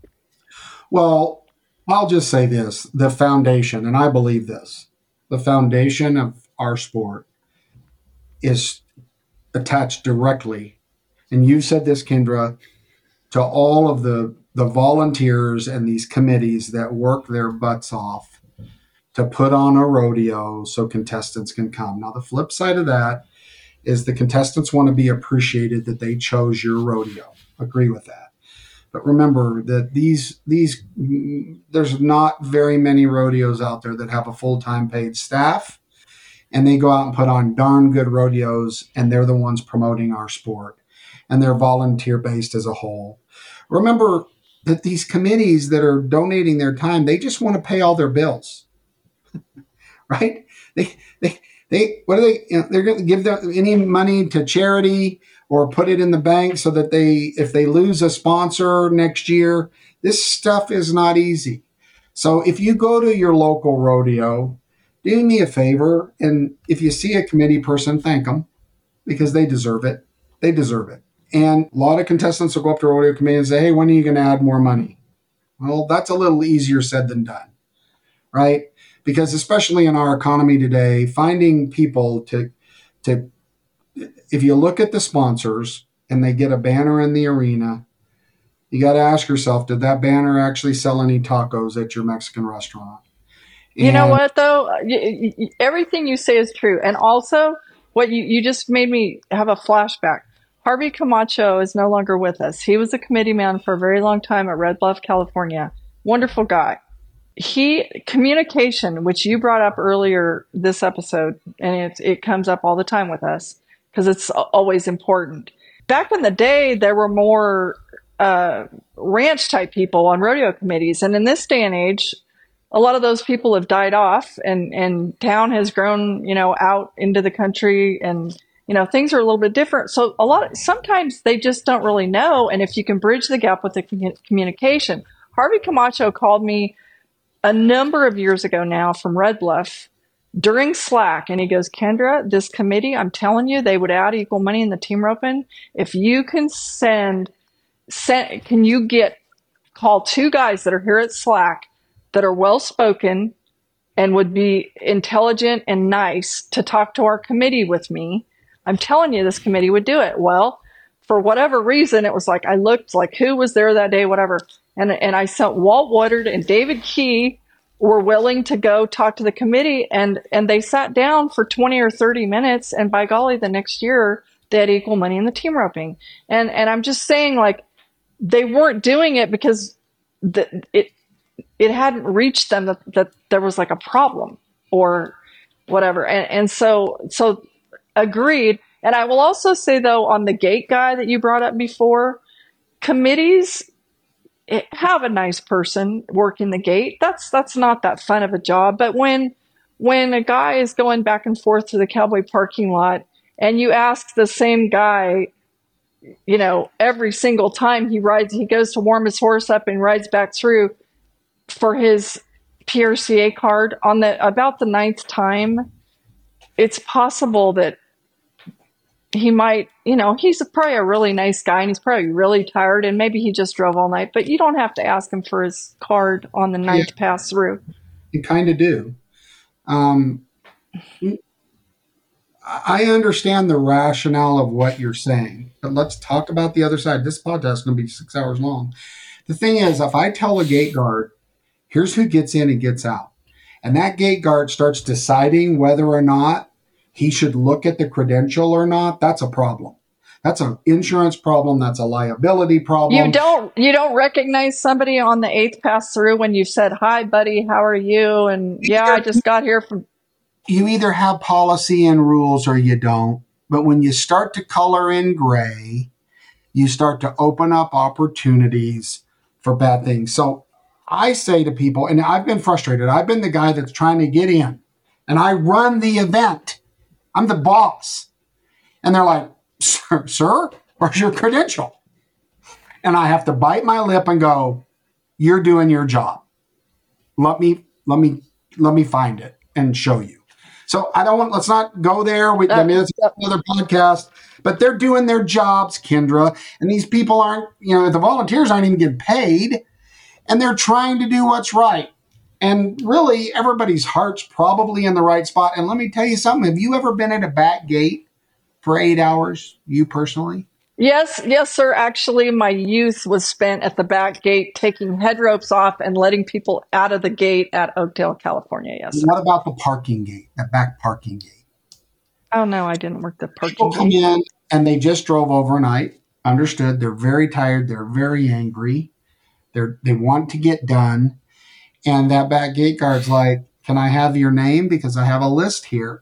Well, I'll just say this, the foundation, and I believe this, the foundation of our sport is attached directly, and you said this, Kendra, to all of the, the volunteers and these committees that work their butts off to put on a rodeo so contestants can come. Now, the flip side of that is the contestants want to be appreciated that they chose your rodeo. Agree with that. But remember that these, these there's not very many rodeos out there that have a full-time paid staff, and they go out and put on darn good rodeos, and they're the ones promoting our sport, and they're volunteer-based as a whole. Remember that these committees that are donating their time, they just want to pay all their bills, right? They, they, they, what are they, you know, they're going to give them any money to charity or put it in the bank so that they, if they lose a sponsor next year, this stuff is not easy. So if you go to your local rodeo, do me a favor, and if you see a committee person, thank them, because they deserve it. They deserve it. And a lot of contestants will go up to a rodeo committee and say, hey, when are you going to add more money? Well, that's a little easier said than done, right? Because especially in our economy today, finding people to, to, if you look at the sponsors and they get a banner in the arena, you got to ask yourself, did that banner actually sell any tacos at your Mexican restaurant? You and know what, though? Everything you say is true. And also, what you, you just made me have a flashback. Harvey Camacho is no longer with us. He was a committee man for a very long time at Red Bluff, California. Wonderful guy. He, communication, which you brought up earlier this episode, and it, it comes up all the time with us because it's always important. Back in the day, there were more uh, ranch type people on rodeo committees. And in this day and age, a lot of those people have died off, and, and town has grown, you know, out into the country, and, you know, things are a little bit different. So a lot of, sometimes they just don't really know. And if you can bridge the gap with the communication, Harvey Camacho called me a number of years ago now from Red Bluff during Slack. And he goes, Kendra, this committee, I'm telling you, they would add equal money in the team roping. If you can send, send, can you get, call two guys that are here at Slack that are well-spoken and would be intelligent and nice to talk to our committee with me. I'm telling you, this committee would do it. Well, for whatever reason, it was like, I looked like who was there that day, whatever. And, and I sent Walt Woodard and David Key were willing to go talk to the committee, and, and they sat down for twenty or thirty minutes. And by golly, the next year they had equal money in the team roping. And, and I'm just saying, like, they weren't doing it because the, it, it hadn't reached them that, that there was like a problem or whatever. And, and so, so agreed. And I will also say, though, on the gate guy that you brought up before, committees have a nice person working the gate. That's, that's not that fun of a job. But when, when a guy is going back and forth to the Cowboy parking lot and you ask the same guy, you know, every single time he rides, he goes to warm his horse up and rides back through for his P R C A card on the, about the ninth time, it's possible that he might, you know, he's probably a really nice guy and he's probably really tired and maybe he just drove all night, but you don't have to ask him for his card on the ninth yeah, pass through. You kind of do. Um, I understand the rationale of what you're saying, but let's talk about the other side. This podcast is going to be six hours long. The thing is, if I tell a gate guard, here's who gets in and gets out, and that gate guard starts deciding whether or not he should look at the credential or not, that's a problem. That's an insurance problem. That's a liability problem. You don't you don't recognize somebody on the eighth pass through when you said, hi, buddy, how are you? And yeah, I just got here from... You either have policy and rules or you don't. But when you start to color in gray, you start to open up opportunities for bad things. So I say to people, and I've been frustrated. I've been the guy that's trying to get in, and I run the event. I'm the boss. And they're like, sir, sir, where's your credential? And I have to bite my lip and go, you're doing your job. Let me, let me, let me find it and show you. So I don't want, let's not go there. We, I mean, it's another podcast, but they're doing their jobs, Kendra. And these people aren't, you know, the volunteers aren't even getting paid, and they're trying to do what's right. And really, everybody's heart's probably in the right spot. And let me tell you something. Have you ever been at a back gate for eight hours, you personally? Yes, yes, sir. Actually, my youth was spent at the back gate taking head ropes off and letting people out of the gate at Oakdale, California. Yes, sir. What about the parking gate, the back parking gate? Oh, no, I didn't work the parking People gate. come in and they just drove overnight. Understood. They're very tired. They're very angry. They're, they want to get done. And that back gate guard's like, can I have your name? Because I have a list here.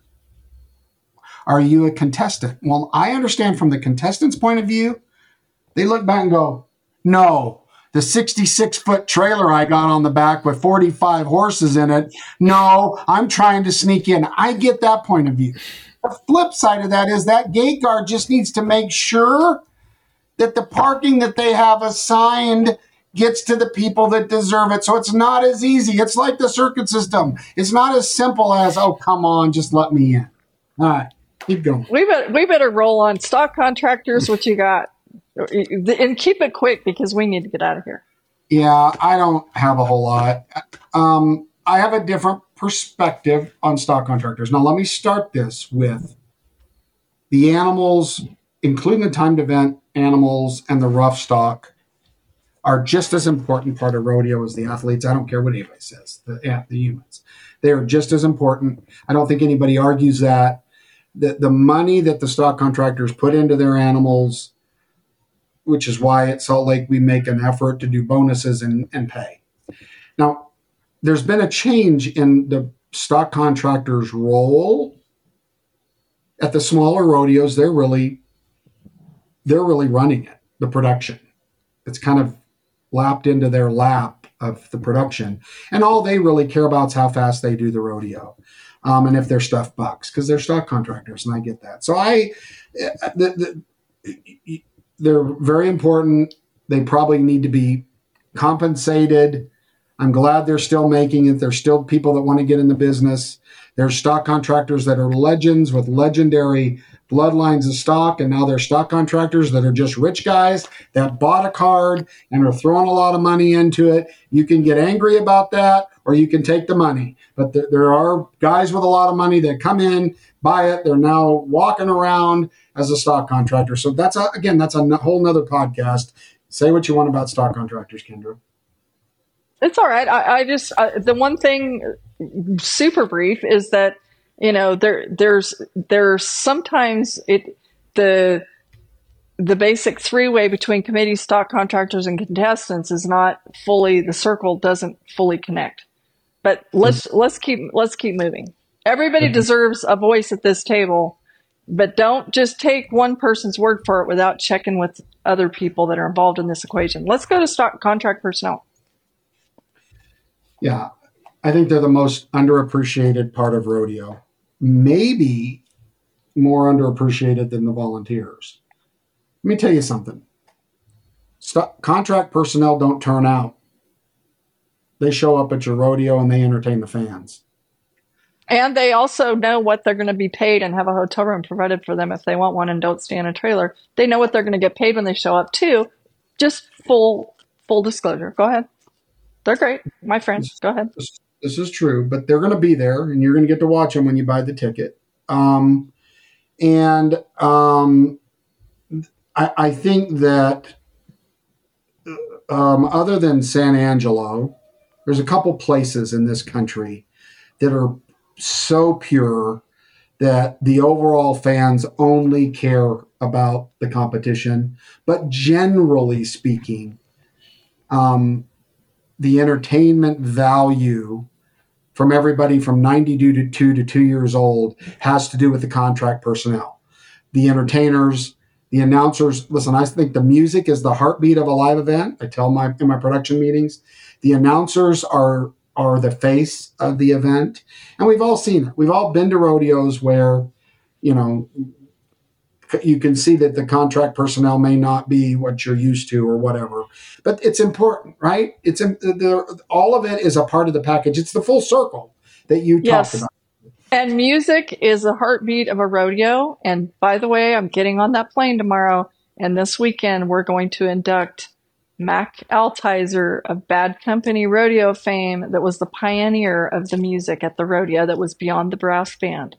Are you a contestant? Well, I understand from the contestant's point of view, they look back and go, no, the sixty-six foot trailer I got on the back with forty-five horses in it. No, I'm trying to sneak in. I get that point of view. The flip side of that is that gate guard just needs to make sure that the parking that they have assigned gets to the people that deserve it. So it's not as easy. It's like the circuit system. It's not as simple as, oh, come on, just let me in. All right. Keep going. We better, we better roll on. Stock contractors, what you got? And keep it quick because we need to get out of here. Yeah, I don't have a whole lot. Um, I have a different perspective on stock contractors. Now, let me start this with the animals, including the timed event animals and the rough stock, are just as important part of rodeo as the athletes. I don't care what anybody says, the, yeah, the humans. They are just as important. I don't think anybody argues that. The, the money that the stock contractors put into their animals, which is why at Salt Lake we make an effort to do bonuses and, and pay. Now, there's been a change in the stock contractors' role. At the smaller rodeos, they're really, they're really running it, the production. It's kind of lapped into their lap of the production. And all they really care about is how fast they do the rodeo. Um, and if their stuff bucks, because they're stock contractors, and I get that. So I, the, the, they're very important. They probably need to be compensated. I'm glad they're still making it. There's still people that want to get in the business. There's stock contractors that are legends with legendary bloodlines of stock, and now there's stock contractors that are just rich guys that bought a card and are throwing a lot of money into it. You can get angry about that, or you can take the money. But there, there are guys with a lot of money that come in, buy it. They're now walking around as a stock contractor. So that's, a, again, that's a whole nother podcast. Say what you want about stock contractors, Kendra. It's all right. I, I just, uh, the one thing, super brief, is that, you know, there, there's, there's sometimes it, the, the basic three-way between committee, stock contractors, and contestants is not fully, the circle doesn't fully connect. But let's mm-hmm. let's keep let's keep moving. Everybody mm-hmm. deserves a voice at this table, but don't just take one person's word for it without checking with other people that are involved in this equation. Let's go to stock contract personnel. Yeah, I think they're the most underappreciated part of rodeo. Maybe more underappreciated than the volunteers. Let me tell you something. Stock, contract personnel don't turn out. They show up at your rodeo and they entertain the fans. And they also know what they're going to be paid and have a hotel room provided for them if they want one and don't stay in a trailer. They know what they're going to get paid when they show up too. Just full full disclosure. Go ahead. They're great. My friends. Go ahead. This, this is true, but they're going to be there and you're going to get to watch them when you buy the ticket. Um, and um, I, I think that um, other than San Angelo, there's a couple places in this country that are so pure that the overall fans only care about the competition. But generally speaking, um, the entertainment value from everybody from ninety-two to two to two years old has to do with the contract personnel. The entertainers, the announcers. Listen, I think the music is the heartbeat of a live event. I tell my in my production meetings. The announcers are are the face of the event. And we've all seen it. We've all been to rodeos where you know, you can see that the contract personnel may not be what you're used to or whatever, but it's important, right? It's the, all of it is a part of the package. It's the full circle that you yes. talked about. And music is the heartbeat of a rodeo. And by the way, I'm getting on that plane tomorrow. And this weekend, we're going to induct Mac Altizer of Bad Company rodeo fame, that was the pioneer of the music at the rodeo that was beyond the brass band.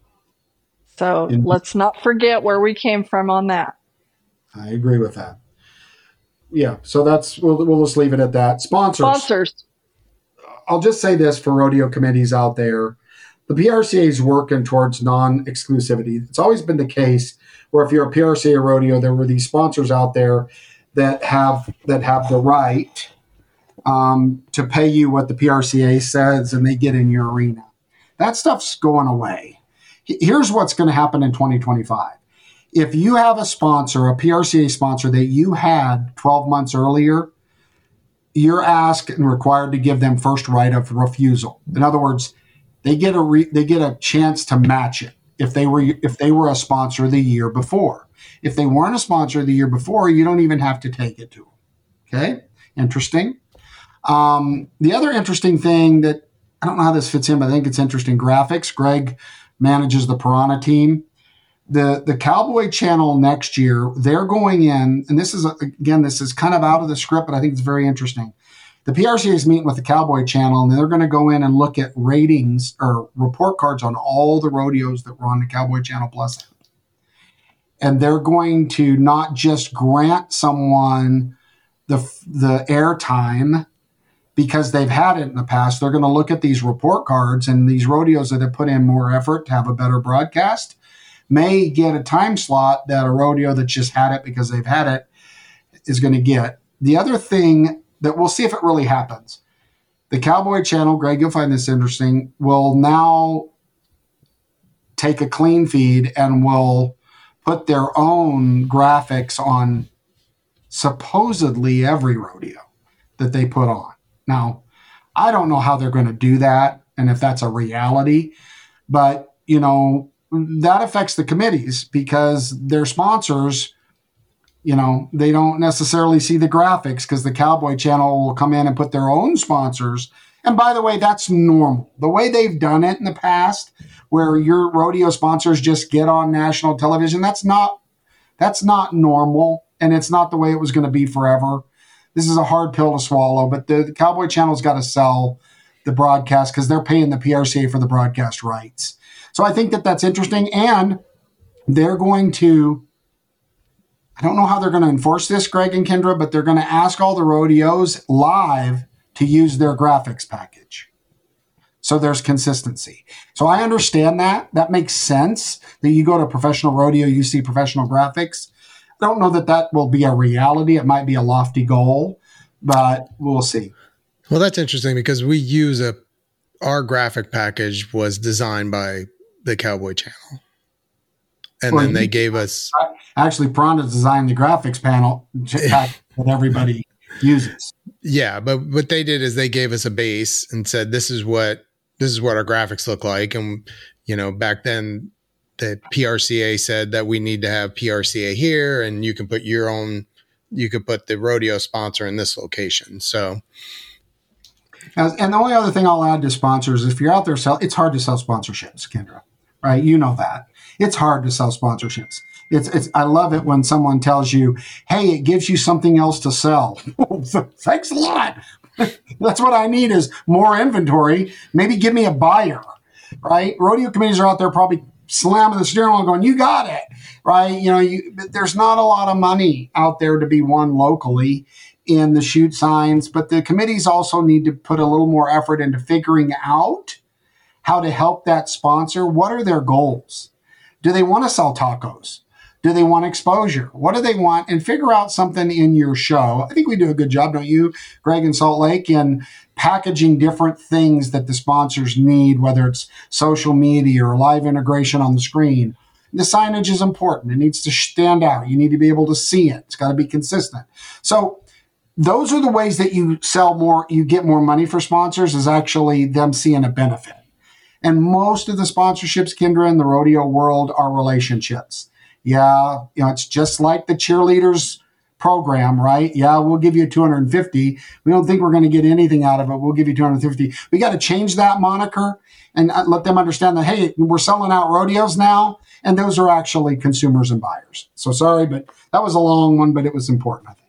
So mm-hmm. let's not forget where we came from on that. I agree with that. Yeah, so that's we'll, we'll just leave it at that. Sponsors. Sponsors. I'll just say this for rodeo committees out there. The P R C A is working towards non-exclusivity. It's always been the case where if you're a P R C A rodeo, there were these sponsors out there that have that have the right um, to pay you what the P R C A says, and they get in your arena. That stuff's going away. Here's what's going to happen in twenty twenty-five. If you have a sponsor, a P R C A sponsor that you had twelve months earlier, you're asked and required to give them first right of refusal. In other words, they get a re, they get a chance to match it if they were if they were a sponsor the year before. If they weren't a sponsor the year before, you don't even have to take it to them. Okay, interesting. Um, the other interesting thing that I don't know how this fits in, but I think it's interesting. Graphics. Greg manages the Piranha team. The the Cowboy Channel next year, they're going in, and this is, again, this is kind of out of the script, but I think it's very interesting. The P R C A is meeting with the Cowboy Channel, and they're going to go in and look at ratings or report cards on all the rodeos that were on the Cowboy Channel Plus. And they're going to not just grant someone the the airtime because they've had it in the past. They're going to look at these report cards, and these rodeos that have put in more effort to have a better broadcast may get a time slot that a rodeo that just had it because they've had it is going to get. The other thing that we'll see if it really happens, the Cowboy Channel, Greg, you'll find this interesting, will now take a clean feed and will put their own graphics on supposedly every rodeo that they put on. Now, I don't know how they're going to do that and if that's a reality, but, you know, that affects the committees because their sponsors, you know, they don't necessarily see the graphics because the Cowboy Channel will come in and put their own sponsors. And by the way, that's normal. The way they've done it in the past, where your rodeo sponsors just get on national television, that's not that's not normal, and it's not the way it was going to be forever. This is a hard pill to swallow, but the, the Cowboy Channel's got to sell the broadcast because they're paying the P R C A for the broadcast rights. So I think that that's interesting, and they're going to, I don't know how they're going to enforce this, Greg and Kendra, but they're going to ask all the rodeos live to use their graphics package. So there's consistency. So I understand that. That makes sense that you go to a professional rodeo, you see professional graphics. I don't know that that will be a reality. It might be a lofty goal, but we'll see. Well, that's interesting because we use a, our graphic package was designed by the Cowboy Channel. And well, then they gave us... Actually, Piranha designed the graphics panel that everybody uses. Yeah, but what they did is they gave us a base and said, this is what this is what our graphics look like. And, you know, back then the P R C A said that we need to have P R C A here and you can put your own, you could put the rodeo sponsor in this location. So... And the only other thing I'll add to sponsors, if you're out there, sell, it's hard to sell sponsorships, Kendra, right? You know that. It's hard to sell sponsorships. It's, it's. I love it when someone tells you, hey, it gives you something else to sell. Thanks a lot. That's what I need is more inventory. Maybe give me a buyer, right? Rodeo committees are out there probably slamming the steering wheel going, you got it, right? You know, you, there's not a lot of money out there to be won locally in the shoot signs, but the committees also need to put a little more effort into figuring out how to help that sponsor. What are their goals? Do they want to sell tacos? Do they want exposure? What do they want? And figure out something in your show. I think we do a good job, don't you, Greg, in Salt Lake, in packaging different things that the sponsors need, whether it's social media or live integration on the screen. The signage is important. It needs to stand out. You need to be able to see it. It's got to be consistent. So those are the ways that you sell more, you get more money for sponsors, is actually them seeing a benefit. And most of the sponsorships, Kendra, in the rodeo world are relationships. Yeah, you know, it's just like the cheerleaders program, right? Yeah, we'll give you two hundred fifty. We don't think we're going to get anything out of it. We'll give you two hundred fifty. We got to change that moniker and let them understand that, hey, we're selling out rodeos now, and those are actually consumers and buyers. So sorry, but that was a long one, but it was important, I think.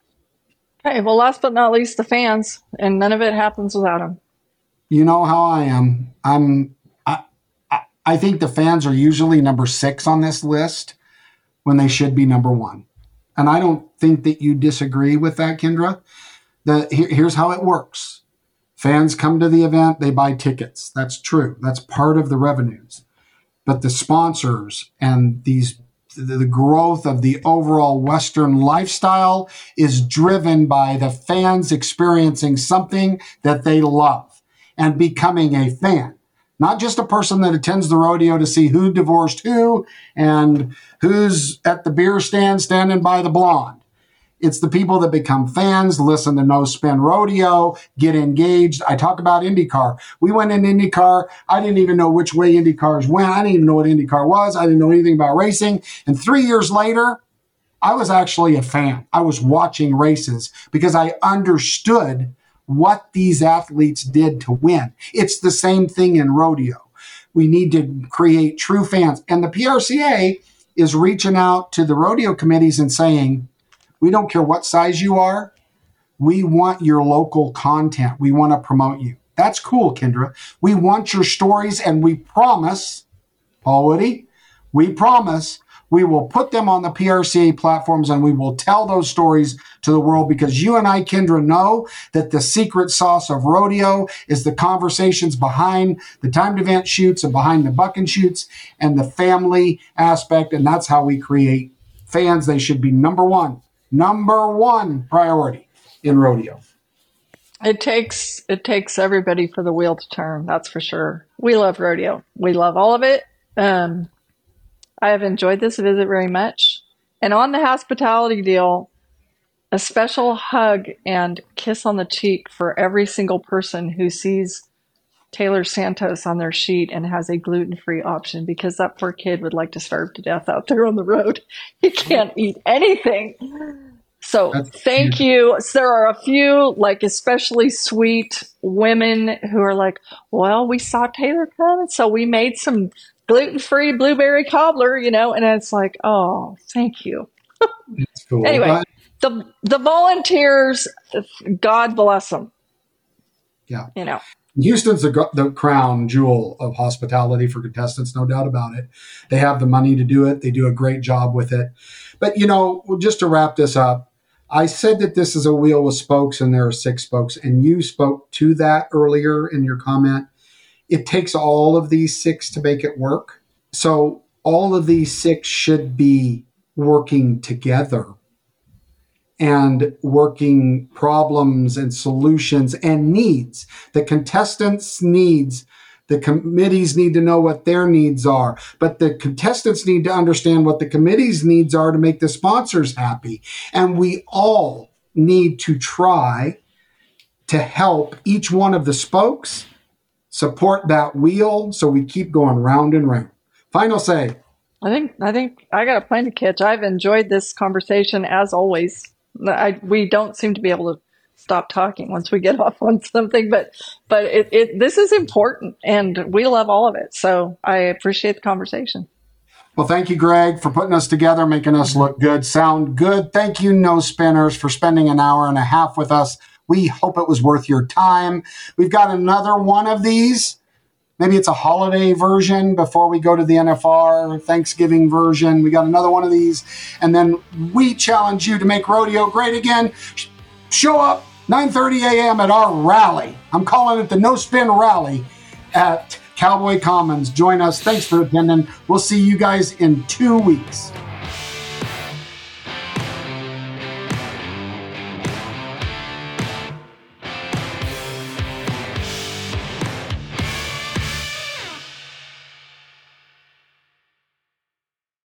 Okay, well, last but not least, the fans, and none of it happens without them. You know how I am. I'm. I, I, I think the fans are usually number six on this list when they should be number one. And I don't think that you disagree with that, Kendra. The, here, here's how it works. Fans come to the event, they buy tickets. That's true. That's part of the revenues. But the sponsors and these the, the growth of the overall Western lifestyle is driven by the fans experiencing something that they love and becoming a fan. Not just a person that attends the rodeo to see who divorced who and who's at the beer stand standing by the blonde. It's the people that become fans, listen to No Spin Rodeo, get engaged. I talk about IndyCar. We went in IndyCar. I didn't even know which way IndyCars went. I didn't even know what IndyCar was. I didn't know anything about racing. And three years later, I was actually a fan. I was watching races because I understood what these athletes did to win. It's the same thing in rodeo. We need to create true fans. And the P R C A is reaching out to the rodeo committees and saying, we don't care what size you are. We want your local content. We want to promote you. That's cool, Kendra. We want your stories, and we promise, Paul Woody, we promise we will put them on the P R C A platforms and we will tell those stories to the world, because you and I, Kendra, know that the secret sauce of rodeo is the conversations behind the timed event shoots and behind the buck and shoots and the family aspect. And that's how we create fans. They should be number one, number one priority in rodeo. It takes, it takes everybody for the wheel to turn. That's for sure. We love rodeo. We love all of it. Um, I have enjoyed this visit very much. And on the hospitality deal, a special hug and kiss on the cheek for every single person who sees Taylor Santos on their sheet and has a gluten-free option, because that poor kid would like to starve to death out there on the road. He can't eat anything. So That's thank cute. you. So there are a few, like, especially sweet women who are like, well, we saw Taylor come, so we made some gluten-free blueberry cobbler, you know, and it's like, oh, thank you. That's cool. Anyway, But, the the volunteers, God bless them. yeah. You know. Houston's the, the crown jewel of hospitality for contestants, no doubt about it. They have the money to do it. They do a great job with it. But, you know, just to wrap this up, I said that this is a wheel with spokes and there are six spokes, and you spoke to that earlier in your comment. It takes all of these six to make it work. So all of these six should be working together and working problems and solutions and needs. The contestants' needs, the committees need to know what their needs are, but the contestants need to understand what the committee's needs are to make the sponsors happy. And we all need to try to help each one of the spokes support that wheel so we keep going round and round. Final say. I think I think I got a plane to catch. I've enjoyed this conversation as always. I, we don't seem to be able to stop talking once we get off on something, but but it, it this is important, and we love all of it. So I appreciate the conversation. Well, thank you, Greg, for putting us together, making us look good, sound good. Thank you, No Spinners, for spending an hour and a half with us. We hope it was worth your time. We've got another one of these. Maybe it's a holiday version before we go to the N F R, Thanksgiving version. We got another one of these. And then we challenge you to make rodeo great again. Show up nine thirty a.m. at our rally. I'm calling it the No Spin Rally at Cowboy Commons. Join us. Thanks for attending. We'll see you guys in two weeks.